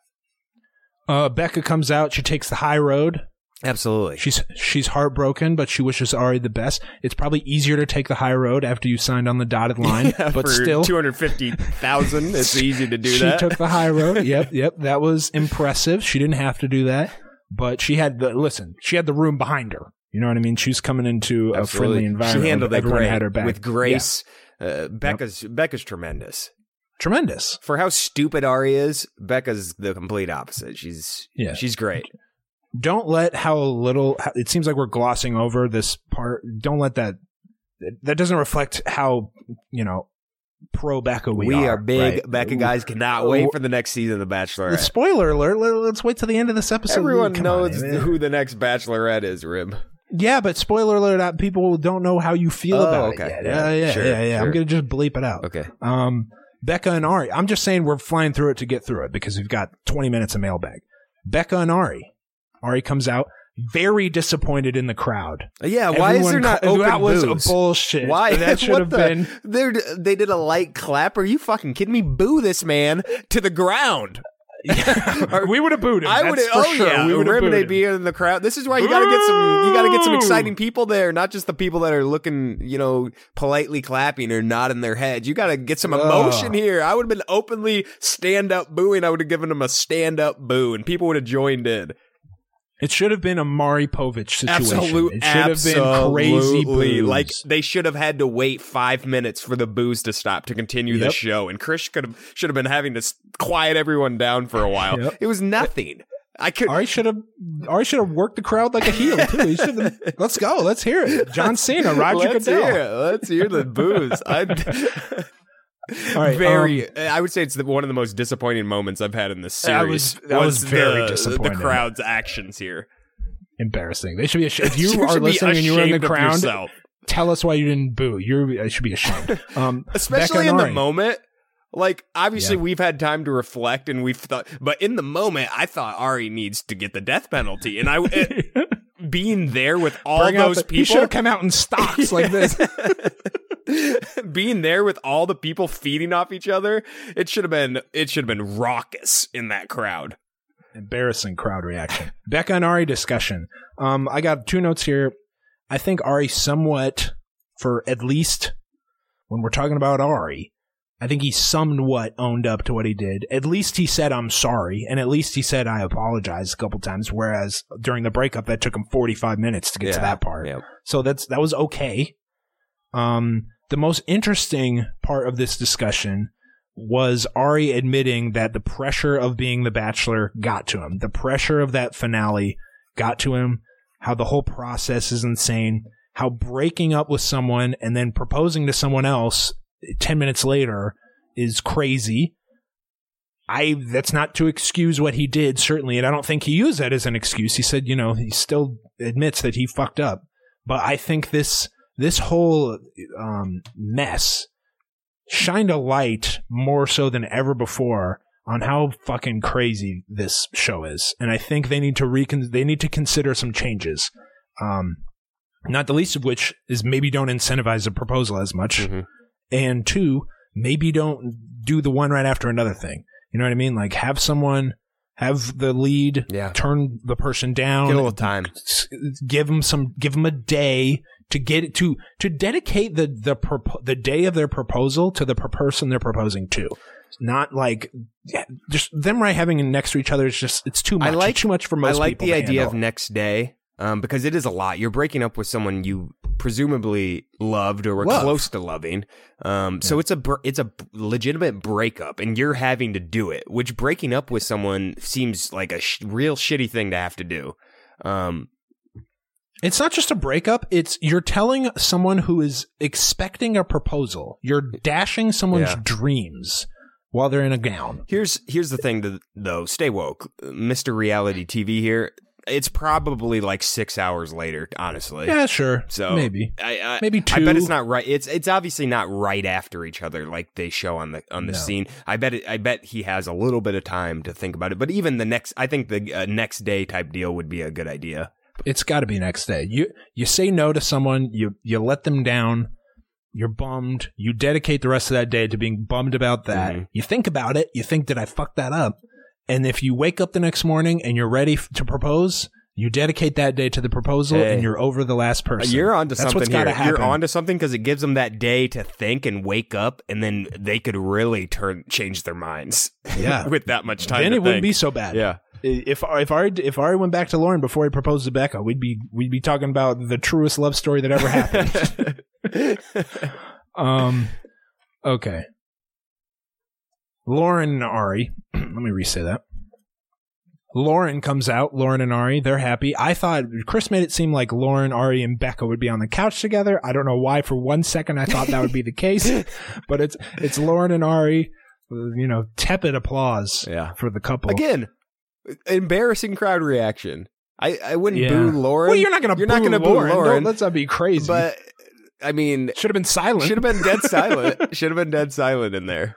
Uh, Becca comes out. She takes the high road. Absolutely. She's she's heartbroken, but she wishes Ari the best. It's probably easier to take the high road after you signed on the dotted line, yeah, but for still two hundred fifty thousand. It's easy to do she that. She took the high road. Yep, yep. That was impressive. She didn't have to do that, but she had the listen. She had the room behind her. You know what I mean? She was coming into Absolutely. a friendly environment. She handled it everyone great had her back with grace. Yeah. Uh, Becca's yep. Becca's tremendous. Tremendous. For how stupid Ari is, Becca's the complete opposite. She's yeah. she's great. Don't let how little it seems like we're glossing over this part. Don't let that that doesn't reflect how, you know, pro Becca we, we are. are big right? Becca guys. Cannot wait for the next season of The Bachelorette. Spoiler alert! Let's wait till the end of this episode. Everyone Come knows on, who the next Bachelorette is, Rib. Yeah, but spoiler alert! People don't know how you feel oh, about okay. it yet. Yeah, yeah, yeah, sure, yeah, yeah. Sure. I'm gonna just bleep it out. Okay. Um, Becca and Ari. I'm just saying we're flying through it to get through it because we've got twenty minutes of mailbag. Becca and Ari. Ari comes out. Very disappointed in the crowd. Yeah, why Everyone is there not open That was boos? a bullshit. Why? That should have the, been. They did a light clap. Are you fucking kidding me? Boo this man to the ground. Yeah. We would have booed him. I would have. Oh sure. yeah, we would have booed be in the crowd. This is why you got to get some. You got to get some exciting people there, not just the people that are looking, you know, politely clapping or nodding their heads. You got to get some emotion oh. here. I would have been openly stand up booing. I would have given them a stand up boo, and people would have joined in. It should have been a Maury Povich situation. Absolute, it should have been crazy boos. Like they should have had to wait five minutes for the boos to stop to continue yep. the show, and Chris could have should have been having to quiet everyone down for a while. Yep. It was nothing. I could. Ari should have. Ari should have worked the crowd like a heel too. He should have. Let's go. Let's hear it. John Cena, Roger Let's Goodell. Hear it. Let's hear the boos. I. All right, very. Um, I would say it's the, one of the most disappointing moments I've had in this series. That was, that was, was very the, disappointing. The crowd's actions here. Embarrassing. They should be ashamed. If you, you are listening and you were in the crowd, yourself. Tell us why you didn't boo. You should be ashamed. Um, Especially in the moment. Like, obviously, yeah. we've had time to reflect, and we've thought, but in the moment, I thought Ari needs to get the death penalty, and I, it, being there with all Bring those the, people, he should have come out in stocks like this. Being there with all the people feeding off each other, it should have been, it should have been raucous in that crowd. Embarrassing crowd reaction. Becca and Ari discussion. Um, I got two notes here. I think Ari somewhat, for at least when we're talking about Ari, I think he somewhat owned up to what he did. At least he said, I'm sorry. And at least he said, I apologize a couple times. Whereas during the breakup, that took him forty-five minutes to get Yeah, to that part. yeah. So that's that was okay. Um, the most interesting part of this discussion was Ari admitting that the pressure of being the Bachelor got to him. The pressure of that finale got to him. How the whole process is insane. How breaking up with someone and then proposing to someone else ten minutes later is crazy. I that's not to excuse what he did, certainly, and I don't think he used that as an excuse. He said, you know, he still admits that he fucked up. But I think this this whole um, mess shined a light more so than ever before on how fucking crazy this show is. And I think they need to recon- they need to consider some changes. Um, not the least of which is maybe don't incentivize a proposal as much. Mm-hmm. And two, maybe don't do the one right after another thing. You know what I mean? Like have someone have the lead, Yeah. turn the person down, Get a little time. give them some, give them a day to get it to to dedicate the the propo- the day of their proposal to the per- person they're proposing to. Not like yeah, just them right having it next to each other is just it's too much. I like It's too much for most I like people the to idea handle. of next day um, because it is a lot. You're breaking up with someone you presumably loved or were Love. close to loving. Um, so it's a br- it's a legitimate breakup, and you're having to do it. Which breaking up with someone seems like a sh- real shitty thing to have to do. Um, It's not just a breakup. It's you're telling someone who is expecting a proposal. You're dashing someone's Yeah. dreams while they're in a gown. Here's here's the thing, to, though. Stay woke, Mister Reality T V here. It's probably like six hours later, honestly. Yeah, sure. So maybe. I, I, Maybe I bet two. it's not right. It's it's obviously not right after each other like they show on the on the No. scene. I bet it, I bet he has a little bit of time to think about it. But even the next, I think the uh, next day type deal would be a good idea. It's got to be next day. You you say no to someone, you you let them down, you're bummed, you dedicate the rest of that day to being bummed about that. Mhm. You think about it, you think, did I fuck that up? And if you wake up the next morning and you're ready f- to propose, you dedicate that day to the proposal Hey. and you're over the last person. You're onto That's something what's here. gotta happen. You're onto something because it gives them that day to think and wake up, and then they could really turn change their minds. Yeah. with that much time. Then to it wouldn't think. be so bad. Yeah. If if Ari if Ari went back to Lauren before he proposed to Becca, we'd be we'd be talking about the truest love story that ever happened. um, okay. Lauren and Ari. Let me re-say that. Lauren comes out. Lauren and Ari, they're happy. I thought Chris made it seem like Lauren, Ari, and Becca would be on the couch together. I don't know why. For one second, I thought that would be the case, but it's it's Lauren and Ari. You know, tepid applause Yeah. for the couple. Again, embarrassing crowd reaction. I, I wouldn't Yeah. boo Lauren. Well, you're not going to You're boo not gonna Lauren. boo Lauren. No, let's not be crazy. But I mean, should have been silent. should have been dead silent. Should have been dead silent in there.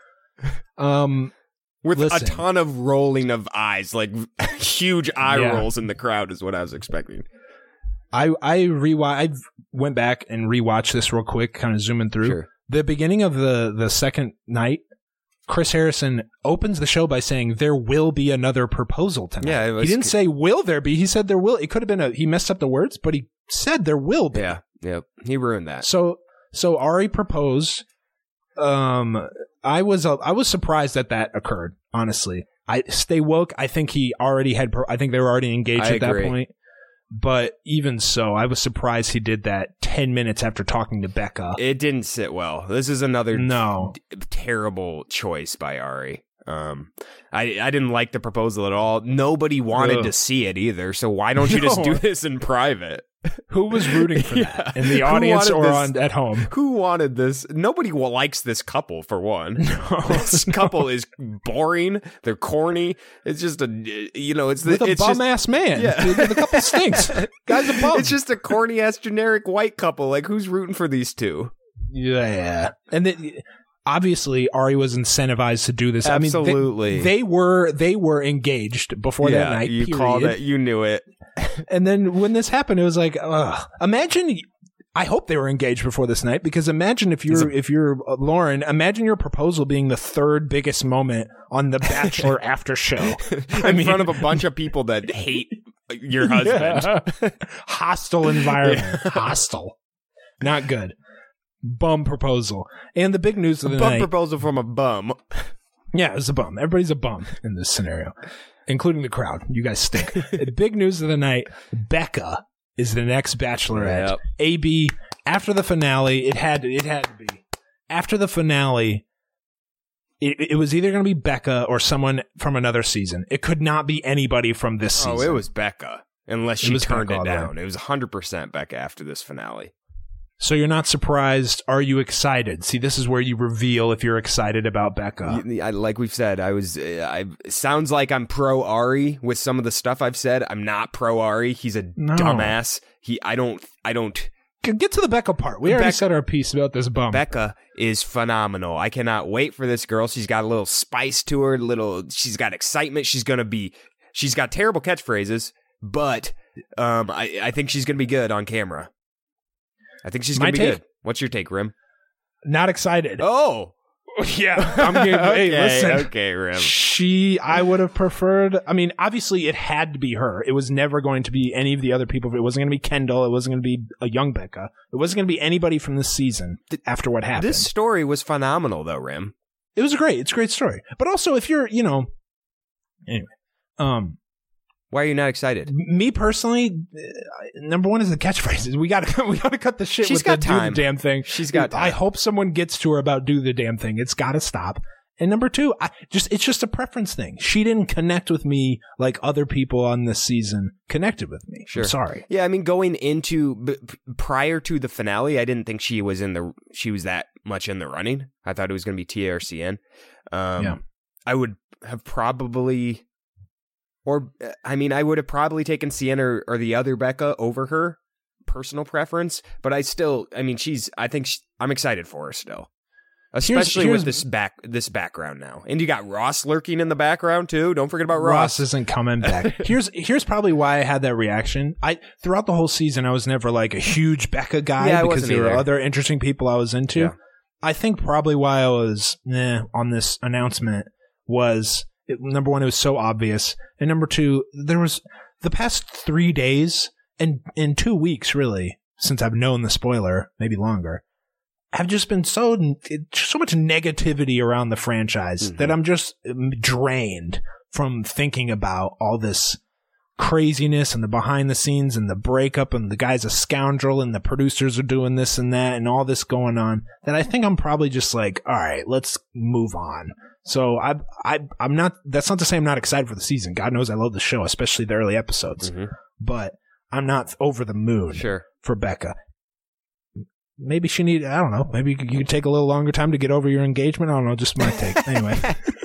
Um, With Listen. a ton of rolling of eyes, like huge eye Yeah. rolls in the crowd is what I was expecting. I I rewatch. I went back and rewatched this real quick, kind of zooming through Sure. the beginning of the the second night. Chris Harrison opens the show by saying there will be another proposal tonight. Yeah, it was- he didn't say will there be. He said there will. It could have been a. He messed up the words, but he said there will be. Yeah, yep. He ruined that. So so Ari proposed. Um, I was uh, I was surprised that that occurred. Honestly, I stay woke. I think he already had. Pro- I think they were already engaged I at agree. that point. But even so, I was surprised he did that ten minutes after talking to Becca. It didn't sit well. This is another No. t- terrible choice by Ari. Um, I I didn't like the proposal at all. Nobody wanted Ugh. to see it either. So why don't you just No. do this in private? Who was rooting for Yeah. that in the Who audience wanted or this- on at home? Who wanted this? Nobody wa- likes this couple, for one. No, This couple is boring. They're corny. It's just a, you know, it's the, with a it's bum just, ass man. Yeah. The, the couple stinks. Guy's a bum. It's just a corny ass generic white couple. Like, who's rooting for these two? Yeah, and then obviously Ari was incentivized to do this. Absolutely. I mean, they, they were they were engaged before yeah, that night. you period. called it. You knew it. And then when this happened, it was like, ugh. Imagine. I hope they were engaged before this night, because imagine if you're if you're uh, Lauren, imagine your proposal being the third biggest moment on the Bachelor after show. In front of a bunch of people that hate your husband. Yeah. Hostile environment. Hostile. Not good. bum proposal. And the big news of the bum night. proposal from a bum. Yeah, it was a bum. Everybody's a bum in this scenario, including the crowd. You guys stink. The big news of the night, Becca is the next Bachelorette. Yep. A B, after the finale, it had to, it had to be. After the finale, it, it was either going to be Becca or someone from another season. It could not be anybody from this season. Oh, it was Becca, unless she It was turned Becca all it the way. down. It was one hundred percent Becca after this finale. So you're not surprised. Are you excited? See, this is where you reveal if you're excited about Becca. I, like we've said, I was. Uh, I it sounds like I'm pro Ari with some of the stuff I've said. I'm not pro Ari. He's a No. dumbass. He. I don't. I don't. Get to the Becca part. We already Becca- said our piece about this bum. Becca is phenomenal. I cannot wait for this girl. She's got a little spice to her. Little. She's got excitement. She's gonna be. She's got terrible catchphrases, but um, I. I think she's gonna be good on camera. I think she's My gonna be take? good. What's your take, Rim? Not excited. Oh. Yeah, I'm getting, okay, hey, listen. okay, Rim. She, I would have preferred. I mean, obviously, it had to be her. It was never going to be any of the other people. It wasn't going to be Kendall. It wasn't going to be a young Becca. It wasn't going to be anybody from this season after what happened. This story was phenomenal, though, Rim. It was great. It's a great story. But also, if you're, you know, anyway, um, Why are you not excited? me personally, uh, number one is the catchphrases. We got to we got to cut the shit She's with got the time. do the damn thing. She's got I time. hope someone gets to her about do the damn thing. It's got to stop. And number two, I just it's just a preference thing. She didn't connect with me like other people on this season connected with me. Sure. I'm sorry. Yeah, I mean, going into b- p- prior to the finale, I didn't think she was in the she was that much in the running. I thought it was going to be T A or C N. Um, Yeah. I would have probably, or I mean, I would have probably taken C N or, or the other Becca over her. Personal preference, but I still, I mean, she's. I think she, I'm excited for her still. Especially here's- with this back this background now. And you got Ross lurking in the background too. Don't forget about Ross Ross. isn't coming back. here's here's probably why I had that reaction. I throughout the whole season I was never like a huge Becca guy Yeah, I because wasn't there were either. other interesting people I was into. Yeah. I think probably why I was eh, on this announcement was it, number one, it was so obvious, and number two, there was the past three days and in two weeks really since I've known the spoiler, maybe longer. Have just been so so much negativity around the franchise Mhm. that I'm just drained from thinking about all this craziness and the behind the scenes and the breakup and the guy's a scoundrel and the producers are doing this and that and all this going on that I think I'm probably just like, all right, let's move on. So I I I'm not. That's not to say I'm not excited for the season. God knows I love the show, especially the early episodes. Mhm. But I'm not over the moon Sure. for Becca. Maybe she need, I don't know, maybe you could, you could take a little longer time to get over your engagement. I don't know, just my take. Anyway.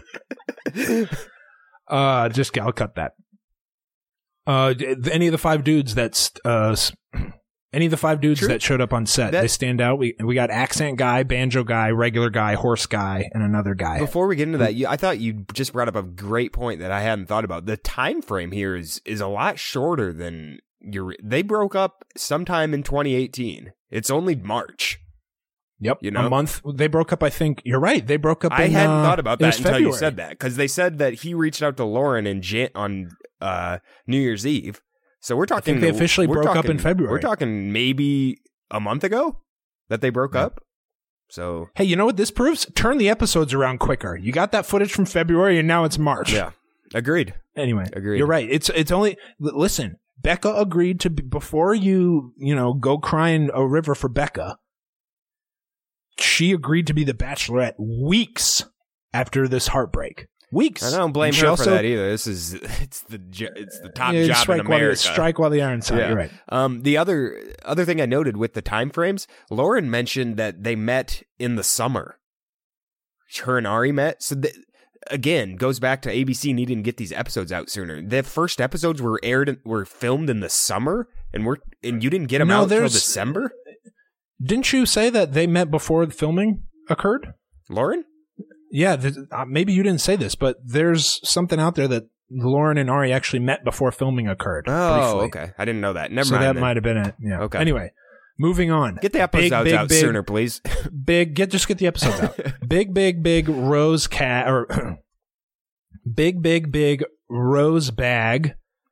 uh, just, I'll cut that. Uh, any of the five dudes that's, uh, any of the five dudes True. that showed up on set, That- they stand out. We we got accent guy, banjo guy, regular guy, horse guy, and another guy. Before we get into that, you, I thought you just brought up a great point that I hadn't thought about. The time frame here is is a lot shorter than your. They broke up sometime in twenty eighteen. It's only March. Yep, you know? a month. They broke up. I think you're right. They broke up. I in, hadn't uh, thought about it was that until February. you said that, because they said that he reached out to Lauren in Jan- on uh, New Year's Eve. So we're talking. they officially we're broke up talking- in February. We're talking maybe a month ago that they broke Yeah. up. So Hey, you know what this proves? Turn the episodes around quicker. You got that footage from February, and now it's March. yeah, agreed. Anyway, Agreed. you're right. It's it's only l- listen. Becca agreed to be, before you you know go crying a river for Becca. She agreed to be the Bachelorette weeks after this heartbreak. Weeks. I don't blame And she her also- for that either. This is it's the jo- it's the top Yeah, job strike in while the- America. strike while the iron's hot. Yeah. You're right. Um, the other other thing I noted with the time frames, Lauren mentioned that they met in the summer. Her and Ari met. So th- again, goes back to A B C needing to get these episodes out sooner. The first episodes were aired in, were filmed in the summer, and we're and you didn't get them No, out until there's- December. Didn't you say that they met before the filming occurred? Lauren, Yeah, th- uh, maybe you didn't say this, but there's something out there that Lauren and Ari actually met before filming occurred. oh, briefly. okay, I didn't know that. Never so mind. that then. might have been it. Yeah. Okay. Anyway, moving on. Get the episodes Big, big, out big, sooner, please. Big, get just get the episodes out. Big, big, big rose cat or big, big, big rose bag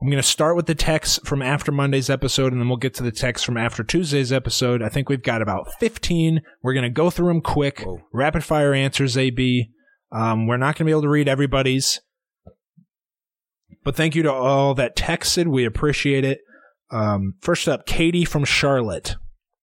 I'm going to start with the texts from after Monday's episode, and then we'll get to the texts from after Tuesday's episode. I think we've got about fifteen. We're going to go through them quick. Whoa. Rapid fire answers, A B. Um, we're not going to be able to read everybody's. But thank you to all that texted. We appreciate it. Um, first up, Katie from Charlotte.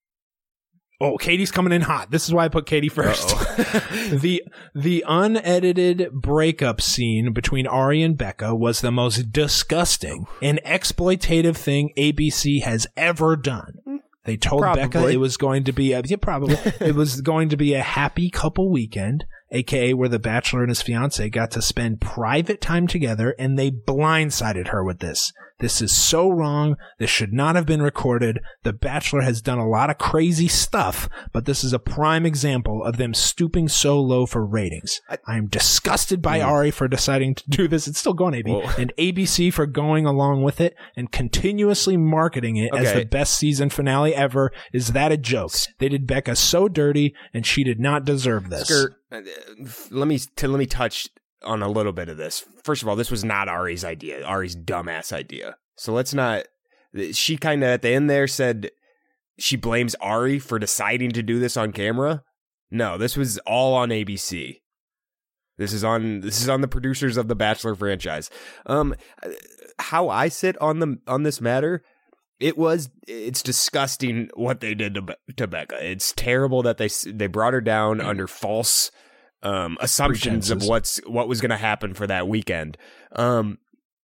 Oh, Katie's coming in hot. This is why I put Katie first. the the unedited breakup scene between Ari and Becca was the most disgusting and exploitative thing A B C has ever done. They told probably. Becca it was going to be a, yeah, probably it was going to be a happy couple weekend, aka where the Bachelor and his fiance got to spend private time together, and they blindsided her with this. This is so wrong. This should not have been recorded. The Bachelor has done a lot of crazy stuff, but this is a prime example of them stooping so low for ratings. I, I am disgusted by yeah. Ari for deciding to do this. It's still going, A B. Whoa. And A B C for going along with it and continuously marketing it okay. as the best season finale ever. Is that a joke? They did Becca so dirty, and she did not deserve this. Skirt, let me t- let me touch on a little bit of this. First of all, this was not Ari's idea. Ari's dumbass idea. So let's not. She kind of at the end there said she blames Ari for deciding to do this on camera. No, this was all on A B C. This is on this is on the producers of the Bachelor franchise. Um, how I sit on the on this matter, it was it's disgusting what they did to to Becca. It's terrible that they they brought her down under false um assumptions of what's what was going to happen for that weekend. Um,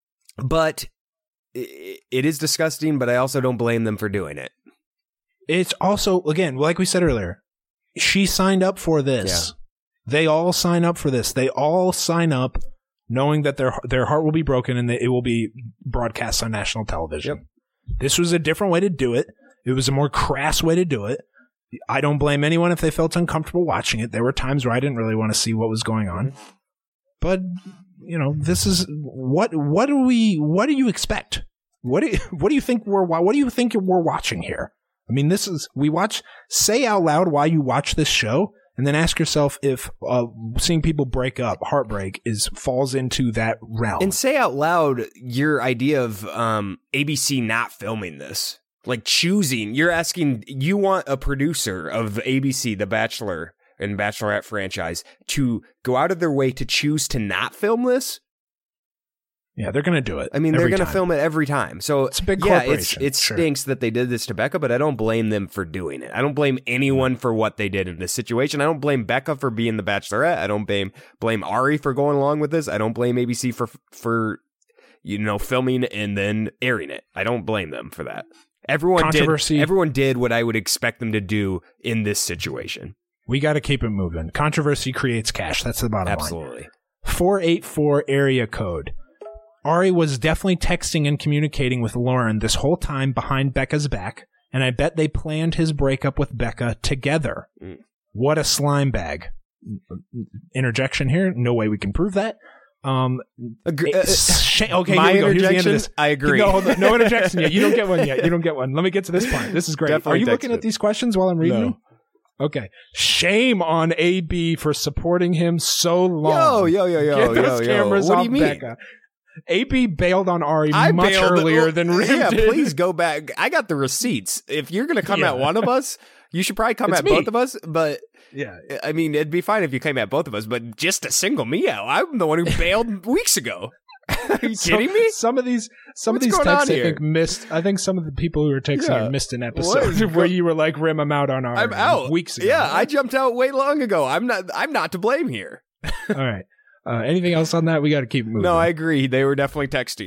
but it, it is disgusting. But I also don't blame them for doing it. It's also, again, like we said earlier, she signed up for this. Yeah. They all sign up for this. They all sign up knowing that their their heart will be broken and that it will be broadcast on national television. Yep. This was a different way to do it. It was a more crass way to do it. I don't blame anyone if they felt uncomfortable watching it. There were times where I didn't really want to see what was going on. But, you know, this is what what do we what do you expect? What do you, what do you think we're what do you think we're watching here? I mean, this is we watch say out loud why you watch this show, and then ask yourself if uh, seeing people break up, heartbreak, is falls into that realm. And say out loud your idea of um, A B C not filming this. Like choosing, you're asking, you want a producer of A B C, The Bachelor and Bachelorette franchise, to go out of their way to choose to not film this? Yeah, they're going to do it. I mean, they're going to film it every time. So it's a big yeah, corporation. It's, it sure. stinks that they did this to Becca, but I don't blame them for doing it. I don't blame anyone for what they did in this situation. I don't blame Becca for being the Bachelorette. I don't blame blame Ari for going along with this. I don't blame A B C for for you know filming and then airing it. I don't blame them for that. Everyone did. Everyone did what I would expect them to do in this situation. We got to keep it moving. Controversy creates cash. That's the bottom Absolutely. line. Absolutely. four eight four area code. Ari was definitely texting and communicating with Lauren this whole time behind Becca's back, and I bet they planned his breakup with Becca together. Mm. What a slime bag. Interjection here. No way we can prove that. Um, Agre- uh, sh- okay, my here we go. interjection, Here's the end of this. I agree. No, no interjection yet. You don't get one yet. You don't get one. Let me get to this point. This is great. Definitely Are you looking it. at these questions while I'm reading no. them? Okay. Shame on A B for supporting him so long. Yo, yo, yo, yo, Get those yo, cameras yo. What off do you mean? Becca. A B bailed on Ari I much earlier than Rim Yeah, did. please go back. I got the receipts. If you're going to come Yeah. at one of us, you should probably come It's at me. both of us. But Yeah. I mean, it'd be fine if you came at both of us. But just to single me out, I'm the one who bailed weeks ago. Are you So- kidding me? Some of these, some What's of these going on texts, I here? think missed. I think some of the people who were texting Yeah. have missed an What episode is where go- you were like, "Rim, I'm out on Ari." I'm out weeks ago. Yeah, I jumped out way long ago. I'm not. I'm not to blame here. All right. Uh, anything else on that? We got to keep moving. No, I agree. They were definitely texting.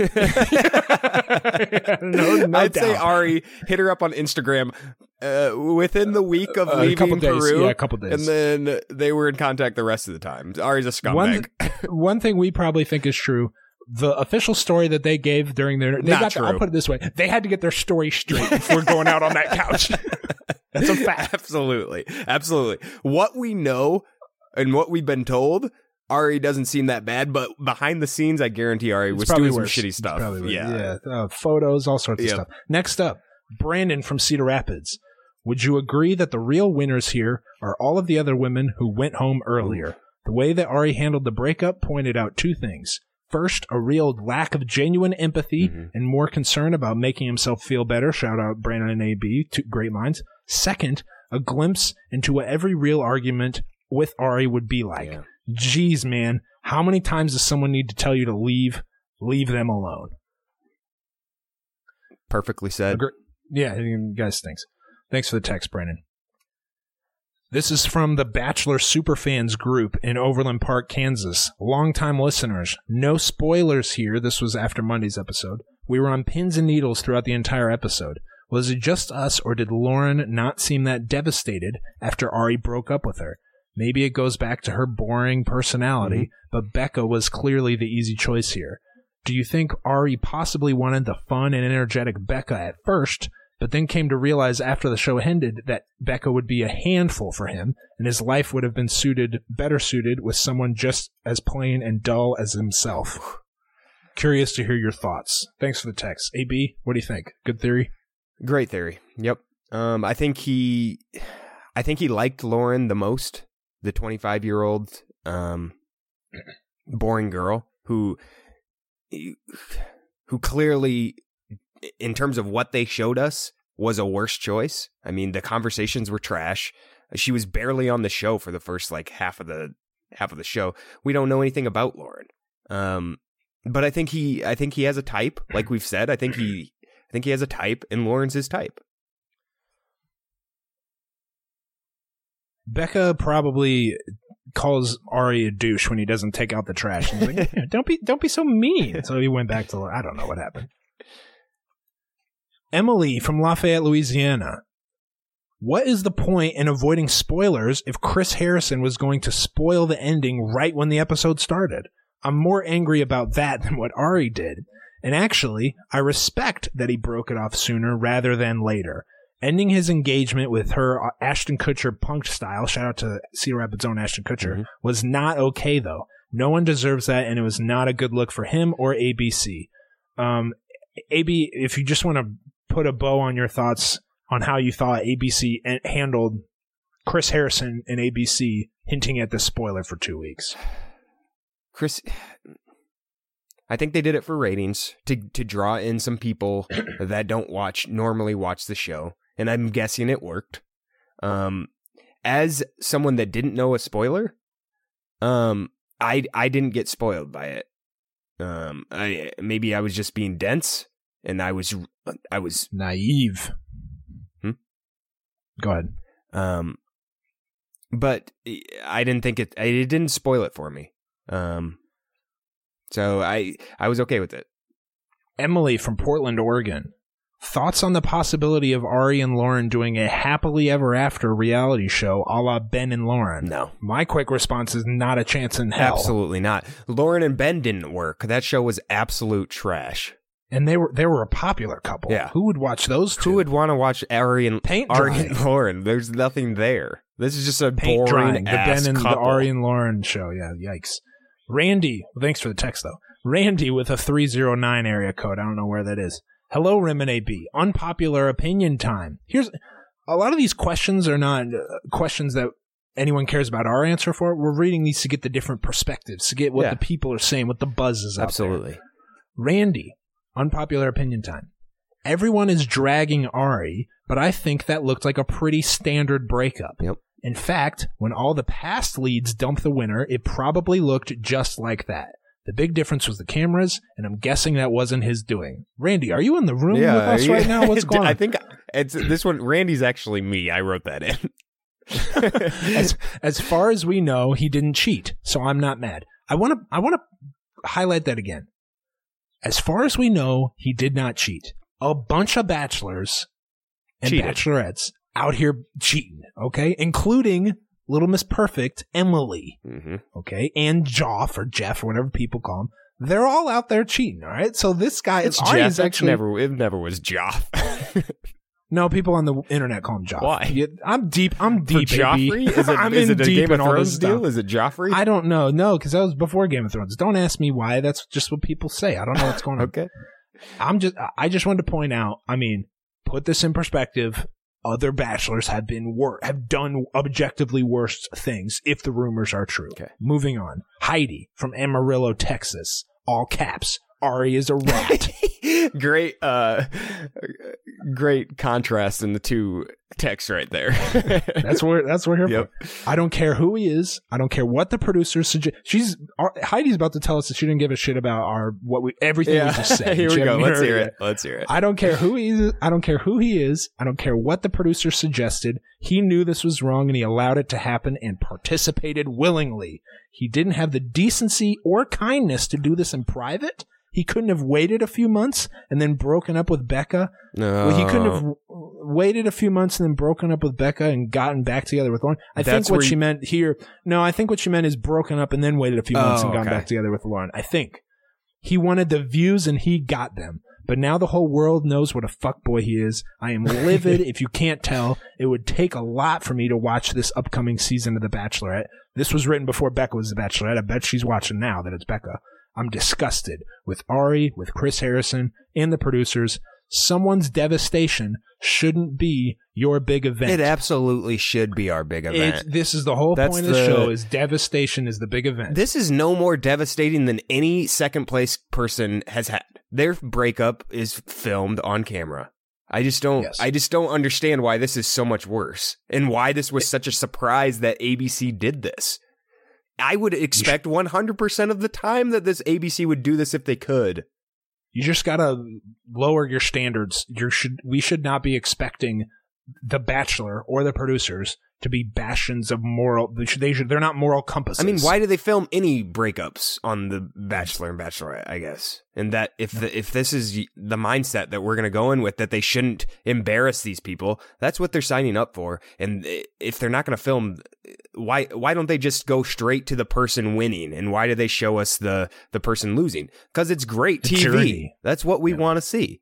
no, no I'd doubt. say Ari hit her up on Instagram uh, within the week of Uh, a leaving couple days. Peru. Yeah, a couple days. And then they were in contact the rest of the time. Ari's a scumbag. One, one thing we probably think is true. The official story that they gave during their they Not got true. The, I'll put it this way. They had to get their story straight before going out on that couch. That's a fact. Absolutely. Absolutely. What we know and what we've been told, Ari doesn't seem that bad, but behind the scenes, I guarantee Ari It's was probably doing some worse. shitty It's stuff. probably worse. Yeah. yeah. Uh, photos, all sorts Yep. of stuff. Next up, Brandon from Cedar Rapids. Would you agree that the real winners here are all of the other women who went home earlier? The way that Ari handled the breakup pointed out two things. First, a real lack of genuine empathy mm-hmm. and more concern about making himself feel better. Shout out Brandon and A B, two great minds. Second, a glimpse into what every real argument with Ari would be like. Yeah. Jeez, man, how many times does someone need to tell you to leave? Leave them alone. Perfectly said. Agre- yeah, you guys, thanks. Thanks for the text, Brandon. This is from the Bachelor Superfans group in Overland Park, Kansas. Longtime listeners, no spoilers here. This was after Monday's episode. We were on pins and needles throughout the entire episode. Was it just us, or did Lauren not seem that devastated after Ari broke up with her? Maybe it goes back to her boring personality, mm-hmm. but Becca was clearly the easy choice here. Do you think Ari possibly wanted the fun and energetic Becca at first, but then came to realize after the show ended that Becca would be a handful for him, and his life would have been suited, better suited with someone just as plain and dull as himself? Curious to hear your thoughts. Thanks for the text. A B, what do you think? Good theory? Great theory. Yep. Um, I think he, I think he liked Lauren the most, the twenty-five-year-old um, boring girl who, who clearly, in terms of what they showed us, was a worse choice. I mean, the conversations were trash. She was barely on the show for the first like half of the half of the show. We don't know anything about Lauren. Um, but I think he, I think he has a type. Like we've said, I think he, I think he has a type, and Lauren's his type. Becca probably calls Ari a douche when he doesn't take out the trash. He's like, yeah, don't be, don't be so mean. So he went back to, I don't know what happened. Emily from Lafayette, Louisiana. What is the point in avoiding spoilers if Chris Harrison was going to spoil the ending right when the episode started? I'm more angry about that than what Ari did. And actually, I respect that he broke it off sooner rather than later. Ending his engagement with her Ashton Kutcher punked style, shout out to Cedar Rapids' own Ashton Kutcher, mm-hmm. was not okay, though. No one deserves that, and it was not a good look for him or A B C. Um, A B, if you just want to put a bow on your thoughts on how you thought A B C handled Chris Harrison and A B C hinting at the spoiler for two weeks. Chris, I think they did it for ratings, to to draw in some people that don't watch normally watch the show, and I'm guessing it worked. Um, as someone that didn't know a spoiler, um, I I didn't get spoiled by it. Um, I maybe I was just being dense, and I was I was naive. Hmm? Go ahead. Um, but I didn't think it. It didn't spoil it for me. Um, so I I was okay with it. Emily from Portland, Oregon. Thoughts on the possibility of Ari and Lauren doing a happily ever after reality show a la Ben and Lauren? No. My quick response is not a chance in hell. Absolutely not. Lauren and Ben didn't work. That show was absolute trash. And they were they were a popular couple. Yeah. Who would watch those two? Who would want to watch Ari and Paint Ari drying. and Lauren? There's nothing there. This is just a Paint boring drying. The ass Ben and couple. the Ari and Lauren show. Yeah, yikes. Randy, thanks for the text though. Randy with a three oh nine area code. I don't know where that is. Hello, Rim and A B. Unpopular opinion time. Here's a lot of these questions are not uh, questions that anyone cares about our answer for. We're reading these to get the different perspectives, to get what Yeah. the people are saying, what the buzz is out Absolutely. there. Randy, unpopular opinion time. Everyone is dragging Ari, but I think that looked like a pretty standard breakup. Yep. In fact, when all the past leads dumped the winner, it probably looked just like that. The big difference was the cameras, and I'm guessing that wasn't his doing. Randy, are you in the room with us yeah. right now? What's going on? I think it's this one. Randy's actually me. I wrote that in. as, as far as we know, he didn't cheat, so I'm not mad. I want to I want to highlight that again. As far as we know, he did not cheat. A bunch of bachelors and Cheated. bachelorettes out here cheating, okay? Including Little Miss Perfect, Emily, Mm-hmm. okay? And Joff, or Jeff, or whatever people call him. They're all out there cheating, all right? So this guy It's Ari Jeff. is It's actually... never. It never was Joff. No, people on the internet call him Joff. Why? Yeah, I'm deep. I'm For deep, Joffrey? baby. Is it, I'm is in it a deep Game in of all this Thrones stuff. deal? Is it Joffrey? I don't know. No, because that was before Game of Thrones. Don't ask me why. That's just what people say. I don't know what's going on. Okay. I'm just. I just wanted to point out. I mean, put this in perspective. Other bachelors have been wor- have done objectively worse things if the rumors are true. Okay. Moving on. Heidi from Amarillo, Texas. all caps. Ari is a rat. Great, uh, great contrast in the two texts right there. That's where that's what we're here Yep. for. I don't care who he is. I don't care what the producers suggest. She's our, Heidi's about to tell us that she didn't give a shit about our what we everything Yeah. we just said. Here She we go. haven't Let's heard hear yet. it. Let's hear it. I don't care who he is. I don't care who he is. I don't care what the producer suggested. He knew this was wrong and he allowed it to happen and participated willingly. He didn't have the decency or kindness to do this in private. He couldn't have waited a few months and then broken up with Becca. No. Well, he couldn't have waited a few months and then broken up with Becca and gotten back together with Lauren. I That's think what where she you- meant here. No, I think what she meant is broken up and then waited a few months Oh, and gotten okay. back together with Lauren. I think he wanted the views and he got them. But now the whole world knows what a fuckboy he is. I am livid. If you can't tell, it would take a lot for me to watch this upcoming season of The Bachelorette. This was written before Becca was The Bachelorette. I bet she's watching now that it's Becca. I'm disgusted with Ari, with Chris Harrison, and the producers. Someone's devastation shouldn't be your big event. It absolutely should be our big event. It's, this is the whole That's point of the, the- show is devastation is the big event. This is no more devastating than any second place person has had. Their breakup is filmed on camera. I just don't Yes. I just don't understand why this is so much worse and why this was such a surprise that A B C did this. I would expect one hundred percent of the time that this A B C would do this if they could. You just gotta lower your standards. You should we should not be expecting The Bachelor or the producers to be bastions of moral. They should, they should, they're not moral compasses. I mean, why do they film any breakups on The Bachelor and Bachelorette, I guess? And that if the, if this is the mindset that we're going to go in with, that they shouldn't embarrass these people, that's what they're signing up for. And if they're not going to film, why why don't they just go straight to the person winning? And why do they show us the, the person losing? Because it's great The T V. journey. That's what we Yeah. want to see.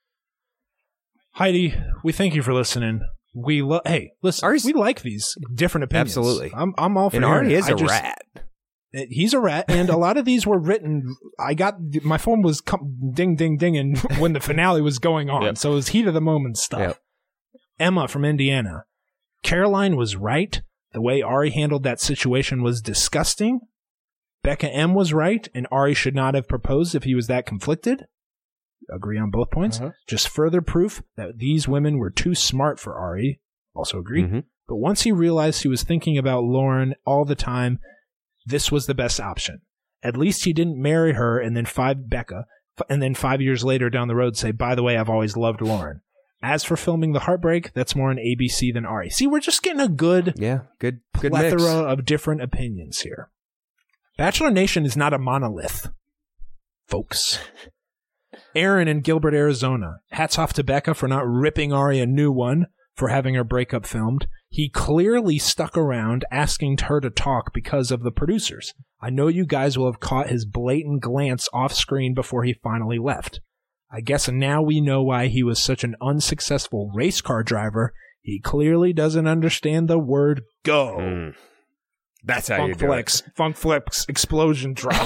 Heidi, we thank you for listening. We lo- hey, listen, Ari's- we like these different opinions. Absolutely. I'm I'm all for And hearing Ari it. is I a just- rat. He's a rat, and a lot of these were written. I got my phone was com- ding ding dinging when the finale was going on, Yep. so it was heat of the moment stuff. Yep. Emma from Indiana, Caroline was right. The way Ari handled that situation was disgusting. Becca M was right, and Ari should not have proposed if he was that conflicted. Agree on both points. Uh-huh. Just further proof that these women were too smart for Ari. Also agree. Mhm. But once he realized he was thinking about Lauren all the time, this was the best option. At least he didn't marry her and then five Becca, f- and then five years later down the road say, by the way, I've always loved Lauren. As for filming the heartbreak, that's more an A B C than Ari. See, we're just getting a good Yeah, good, good plethora mix. of different opinions here. Bachelor Nation is not a monolith, folks. Aaron in Gilbert, Arizona. Hats off to Becca for not ripping Ari a new one for having her breakup filmed. He clearly stuck around asking her to talk because of the producers. I know you guys will have caught his blatant glance off screen before he finally left. I guess now we know why he was such an unsuccessful race car driver. He clearly doesn't understand the word go. Mm. That's how you Funk do Flex, Funk Flex explosion drop.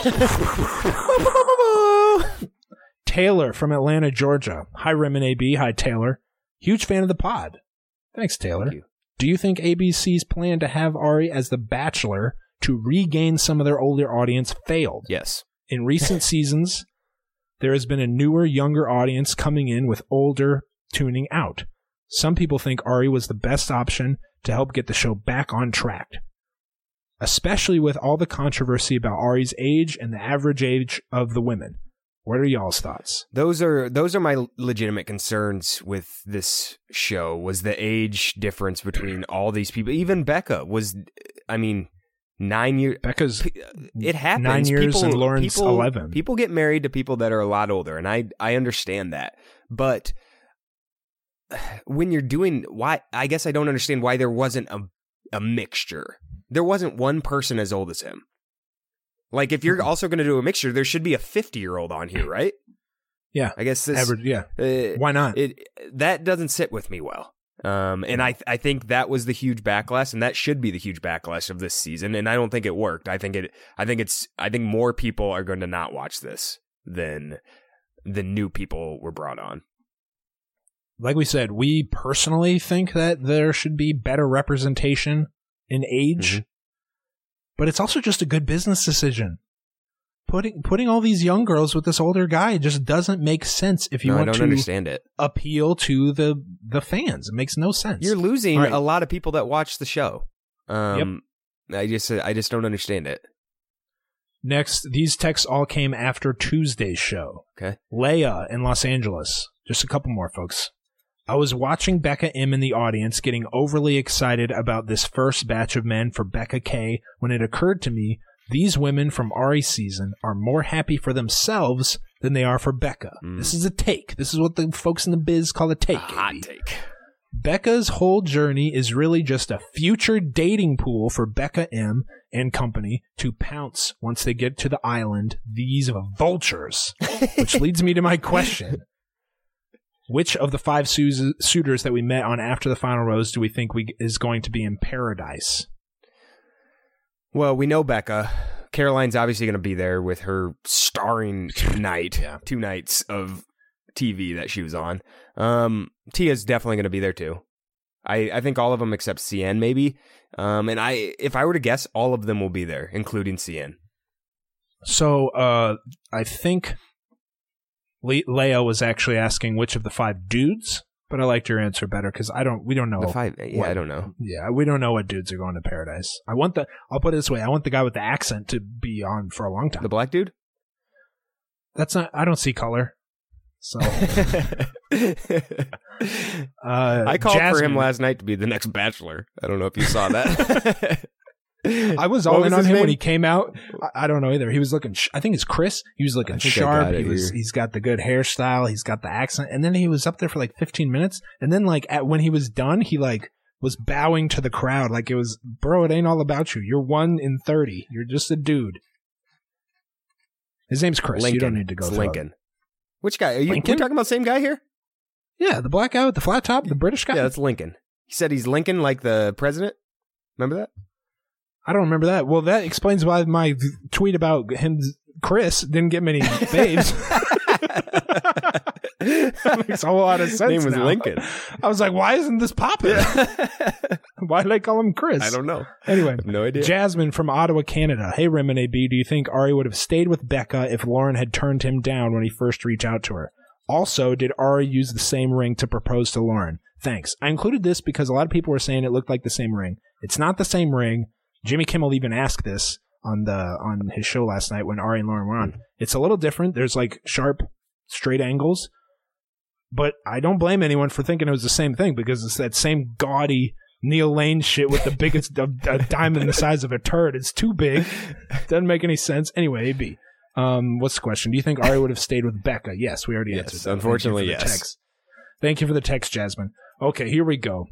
it. Taylor from Atlanta, Georgia. Hi, Rim and A B. Hi, Taylor. Huge fan of the pod. Thanks, Taylor. Thank you. Do you think A B C's plan to have Ari as the Bachelor to regain some of their older audience failed? Yes. In recent seasons, there has been a newer, younger audience coming in with older tuning out. Some people think Ari was the best option to help get the show back on track, especially with all the controversy about Ari's age and the average age of the women. What are y'all's thoughts? Those are those are my legitimate concerns with this show, was the age difference between all these people. Even Becca was, I mean, nine years. Becca's It happens. nine years people, and Lauren's people, eleven. People get married to people that are a lot older, and I I understand that. But when you're doing, why? I guess I don't understand why there wasn't a a mixture. There wasn't one person as old as him. Like, if you're also going to do a mixture, there should be a fifty-year-old on here, right? Yeah. I guess this. average. Yeah. Uh, Why not? It that doesn't sit with me well. Um, and I I think that was the huge backlash, and that should be the huge backlash of this season. And I don't think it worked. I think it. I think it's. I think more people are going to not watch this than the new people were brought on. Like we said, we personally think that there should be better representation in age, Mm-hmm. but it's also just a good business decision. putting putting all these young girls with this older guy just doesn't make sense if you no, want I don't to understand it. appeal to the the fans. It makes no sense. You're losing right. a lot of people that watch the show. Um, yep. I just I just don't understand it. Next, these texts all came after Tuesday's show. Okay. Leia in Los Angeles. Just a couple more, folks. I was watching Becca M in the audience getting overly excited about this first batch of men for Becca K when it occurred to me these women from Ari's season are more happy for themselves than they are for Becca. Mm. This is a take. This is what the folks in the biz call a take. A hot take. Becca's whole journey is really just a future dating pool for Becca M and company to pounce once they get to the island, these vultures. Which leads me to my question. Which of the five su- suitors that we met on After the Final Rose do we think we is going to be in paradise? Well, we know Becca. Caroline's obviously going to be there with her starring night, yeah. two nights of T V that she was on. Um, Tia's definitely going to be there too. I, I think all of them except C N maybe. Um, and I, if I were to guess, all of them will be there, including C N. So uh, I think Le- Leia was actually asking which of the five dudes. But I liked your answer better because I don't. We don't know. The five, yeah, what, I don't know. Yeah, we don't know what dudes are going to paradise. I want the. I'll put it this way: I want the guy with the accent to be on for a long time. The black dude. That's not. I don't see color. So. uh, I called Jasmine. for him last night to be the next Bachelor. I don't know if you saw that. I was all what in was on him name? When he came out. I, I don't know either. He was looking. Sh- I think it's Chris. He was looking sharp. He was. Here. He's got the good hairstyle. He's got the accent. And then he was up there for like fifteen minutes. And then like at when he was done, he like was bowing to the crowd like it was, bro. It ain't all about you. You're one in thirty. You're just a dude. His name's Chris. Lincoln. You don't need to go. It's Lincoln. It. Which guy? Are you Lincoln? talking about the same guy here? Yeah, the black guy with the flat top, the British guy. Yeah, that's Lincoln. He said he's Lincoln, like the president. Remember that? I don't remember that. Well, that explains why my tweet about him, Chris, didn't get many faves. That makes a whole lot of sense. His name was now. Lincoln. I was like, why isn't this popping? Why did I call him Chris? I don't know. Anyway, I have no idea. Jasmine from Ottawa, Canada. Hey, Rim and A B, do you think Ari would have stayed with Becca if Lauren had turned him down when he first reached out to her? Also, did Ari use the same ring to propose to Lauren? Thanks. I included this because a lot of people were saying it looked like the same ring. It's not the same ring. Jimmy Kimmel even asked this on the on his show last night when Ari and Lauren were on. It's a little different. There's like sharp, straight angles. But I don't blame anyone for thinking it was the same thing because it's that same gaudy Neil Lane shit with the biggest a, a diamond the size of a turd. It's too big. Doesn't make any sense. Anyway, A B, um, what's the question? Do you think Ari would have stayed with Becca? Yes, we already yes, answered that. Unfortunately, Thank yes. Text. Thank you for the text, Jasmine. Okay, here we go.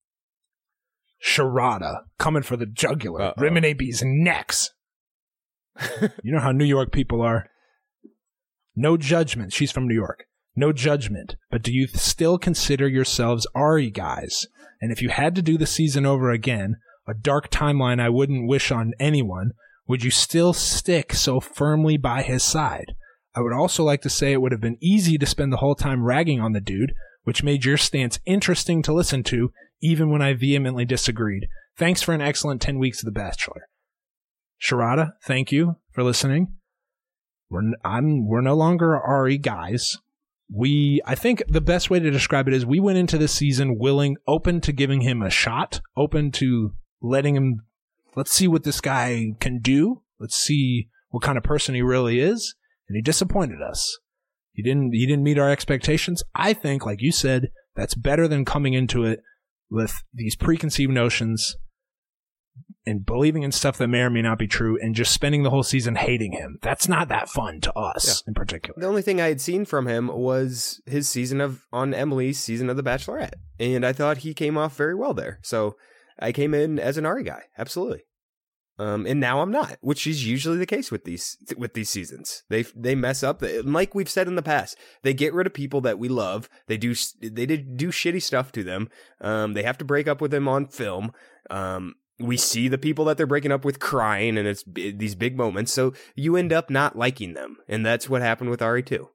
Sharada coming for the jugular. Uh-oh. Rim and A B's necks. You know how New York people are. No judgment. She's from New York. No judgment. But do you still consider yourselves Ari guys? And if you had to do the season over again, a dark timeline I wouldn't wish on anyone, would you still stick so firmly by his side? I would also like to say it would have been easy to spend the whole time ragging on the dude, which made your stance interesting to listen to, even when I vehemently disagreed. Thanks for an excellent ten weeks of The Bachelor. Sharada, thank you for listening. We're n- I'm we're no longer Ari guys. We I think the best way to describe it is we went into this season willing, open to giving him a shot, open to letting him. Let's see what this guy can do. Let's see what kind of person he really is. And he disappointed us. He didn't. He didn't meet our expectations. I think, like you said, that's better than coming into it with these preconceived notions and believing in stuff that may or may not be true and just spending the whole season hating him. That's not that fun to us yeah. in particular. The only thing I had seen from him was his season of on Emily's season of The Bachelorette. And I thought he came off very well there. So I came in as an Ari guy. Absolutely. Um, and now I'm not, which is usually the case with these with these seasons. They they mess up. Like we've said in the past, they get rid of people that we love. They do they did do shitty stuff to them. Um, they have to break up with them on film. Um, we see the people that they're breaking up with crying, and it's these big moments. So you end up not liking them, and that's what happened with Ari too.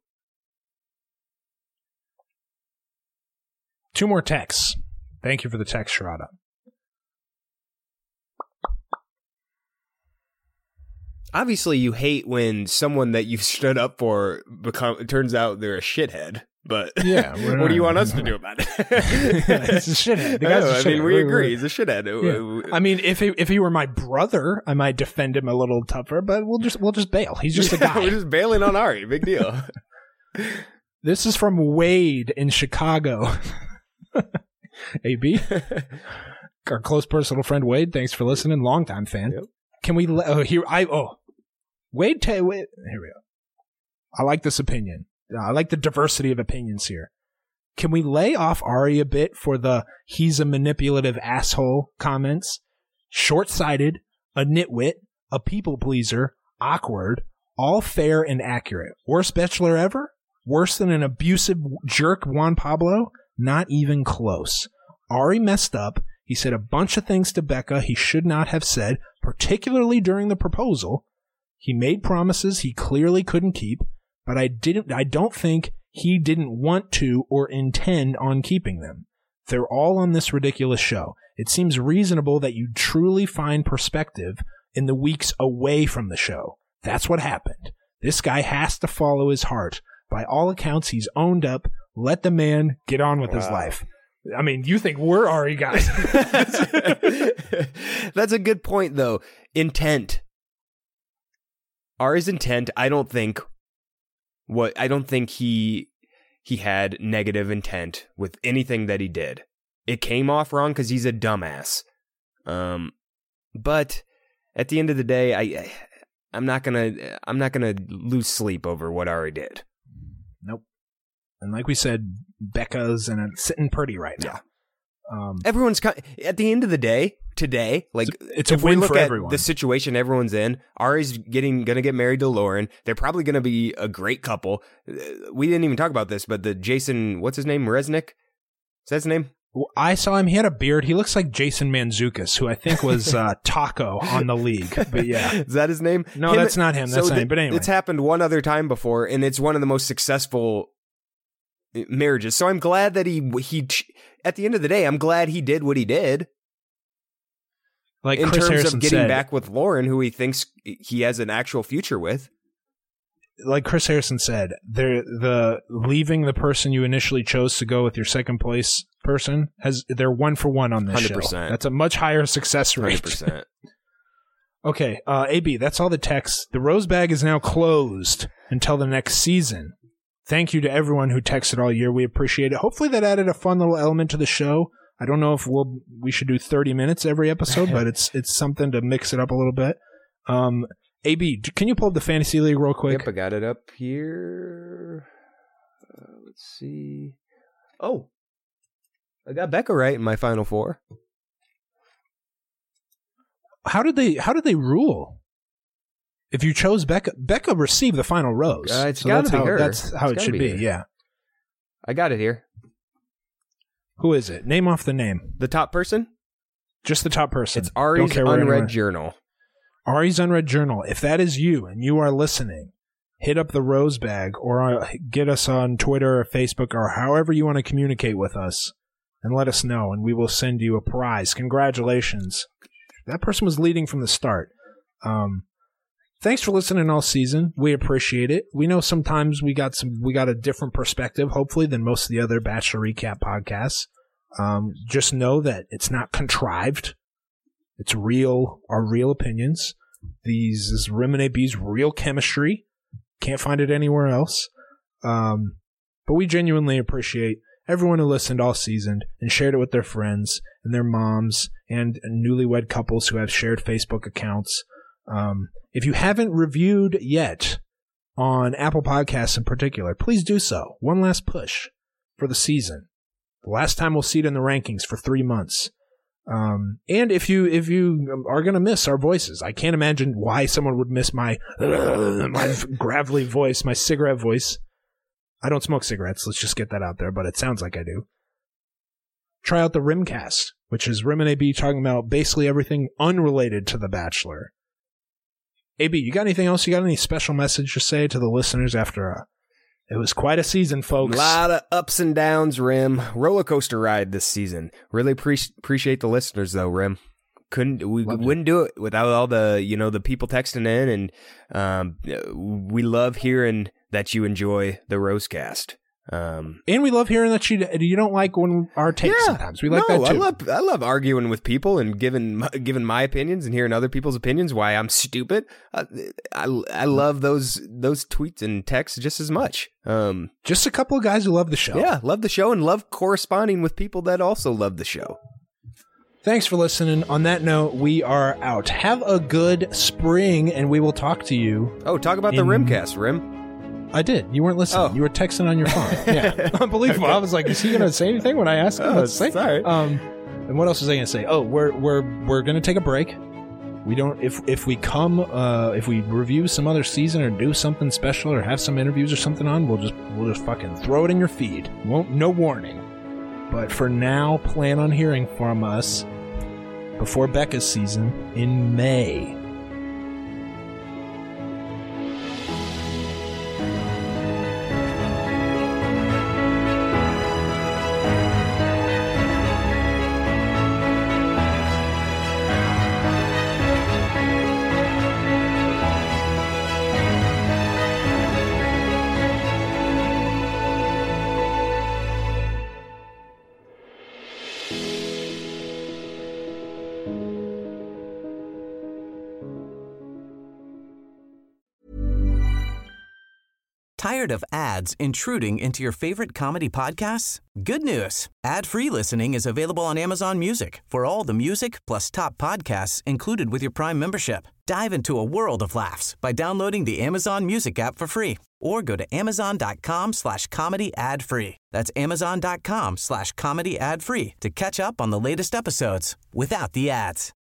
Two more texts. Thank you for the text, Sharada. Obviously, you hate when someone that you've stood up for become. It turns out they're a shithead. But yeah, what do you want us to do about it? Yeah, he's a shithead. The guy's oh, a shithead. I mean, we we're, agree. we're, He's a shithead. Yeah. I mean, if he, if he were my brother, I might defend him a little tougher. But we'll just we'll just bail. He's just a guy. We're just bailing on Ari. Big deal. This is from Wade in Chicago. A B, our close personal friend Wade. Thanks for listening. Longtime fan. Yep. Can we? Oh, here I. Oh, Wade. T- Wade. Here we go. I like this opinion. I like the diversity of opinions here. Can we lay off Ari a bit for the "he's a manipulative asshole" comments? Short-sighted, a nitwit, a people pleaser, awkward, all fair and accurate. Worst bachelor ever? Worse than an abusive jerk Juan Pablo? Not even close. Ari messed up. He said a bunch of things to Becca he should not have said, particularly during the proposal. He made promises he clearly couldn't keep, but I didn't. I don't think he didn't want to or intend on keeping them. They're all on this ridiculous show. It seems reasonable that you truly find perspective in the weeks away from the show. That's what happened. This guy has to follow his heart. By all accounts, he's owned up. Let the man get on with wow. his life. I mean, you think we're Ari guys. That's a good point, though. Intent. Ari's intent, I don't think what I don't think he he had negative intent with anything that he did. It came off wrong because he's a dumbass. Um, but at the end of the day, I, I I'm not gonna I'm not gonna lose sleep over what Ari did. Nope. And like we said, Becca's and it's sitting pretty right now. Yeah. Um, everyone's at the end of the day today. Like it's a if win we look for at everyone. The situation everyone's in. Ari's getting gonna get married to Lauren. They're probably gonna be a great couple. We didn't even talk about this, but the Jason, what's his name, Resnick? Is that his name? I saw him. He had a beard. He looks like Jason Mantzoukas, who I think was uh, Taco on the League. But yeah, is that his name? No, him, that's not him. That's so not him. But anyway, it's happened one other time before, and it's one of the most successful marriages. So I'm glad that he he. At the end of the day, I'm glad he did what he did. Like in Chris terms Harrison of getting said, back with Lauren, who he thinks he has an actual future with. Like Chris Harrison said, they're the leaving the person you initially chose to go with your second place person has they're one for one on this one hundred percent. Show. That's a much higher success rate. one hundred percent. Okay, uh, A B, that's all the text. The Rose Bag is now closed until the next season. Thank you to everyone who texted all year. We appreciate it. Hopefully that added a fun little element to the show. I don't know if we'll we should do thirty minutes every episode, but it's it's something to mix it up a little bit. Um, A B, can you pull up the Fantasy League real quick? Yep, I got it up here. Uh, let's see. Oh, I got Becca right in my final four. How did they How did they rule? If you chose Becca, Becca received the final rose. Uh, it's so got that's to be how, her. That's how it's it should be. be. Yeah. I got it here. Who is it? Name off the name. The top person? Just the top person. It's Ari's Unread Journal. Ari's Unread Journal. If that is you and you are listening, hit up the Rose Bag or get us on Twitter or Facebook or however you want to communicate with us and let us know, and we will send you a prize. Congratulations. That person was leading from the start. Um, thanks for listening all season. We appreciate it. We know sometimes we got some we got a different perspective, hopefully, than most of the other Bachelor Recap podcasts. Um, just know that it's not contrived. It's real, our real opinions. These is Rim and A B's real chemistry. Can't find it anywhere else. Um, but we genuinely appreciate everyone who listened all season and shared it with their friends and their moms and newlywed couples who have shared Facebook accounts. Um, if you haven't reviewed yet on Apple Podcasts in particular, please do so. One last push for the season. The last time we'll see it in the rankings for three months. Um, and if you if you are going to miss our voices, I can't imagine why someone would miss my uh, my gravelly voice, my cigarette voice. I don't smoke cigarettes. Let's just get that out there, but it sounds like I do. Try out the Rimcast, which is Rim and A B talking about basically everything unrelated to The Bachelor. A B, you got anything else? You got any special message to say to the listeners after a It was quite a season, folks. A lot of ups and downs, Rim. Roller coaster ride this season. Really pre- appreciate the listeners, though, Rim. couldn't we Loved wouldn't do it without all the you know the people texting in, and um, we love hearing that you enjoy the Roastcast. Um, and we love hearing that you you don't like when our takes yeah, sometimes. We like no, that too. I love I love arguing with people and giving my, giving my opinions and hearing other people's opinions. Why I'm stupid. I, I I love those those tweets and texts just as much. Um, just a couple of guys who love the show. Yeah, love the show and love corresponding with people that also love the show. Thanks for listening. On that note, we are out. Have a good spring, and we will talk to you. Oh, talk about in... the Rimcast, Rim. I did. You weren't listening. Oh. You were texting on your phone. Yeah. Unbelievable. Okay. I was like, is he going to say anything when I asked him oh, what to say? Sorry. Um, and what else was I going to say? Oh, we're we're we're going to take a break. We don't if if we come uh, if we review some other season or do something special or have some interviews or something on, we'll just we'll just fucking throw it in your feed. Won't no warning. But for now, plan on hearing from us before Becca's season in May. Tired of ads intruding into your favorite comedy podcasts? Good news. Ad-free listening is available on Amazon Music for all the music plus top podcasts included with your Prime membership. Dive into a world of laughs by downloading the Amazon Music app for free or go to amazon.com slash comedy ad free. That's amazon.com slash comedy ad free to catch up on the latest episodes without the ads.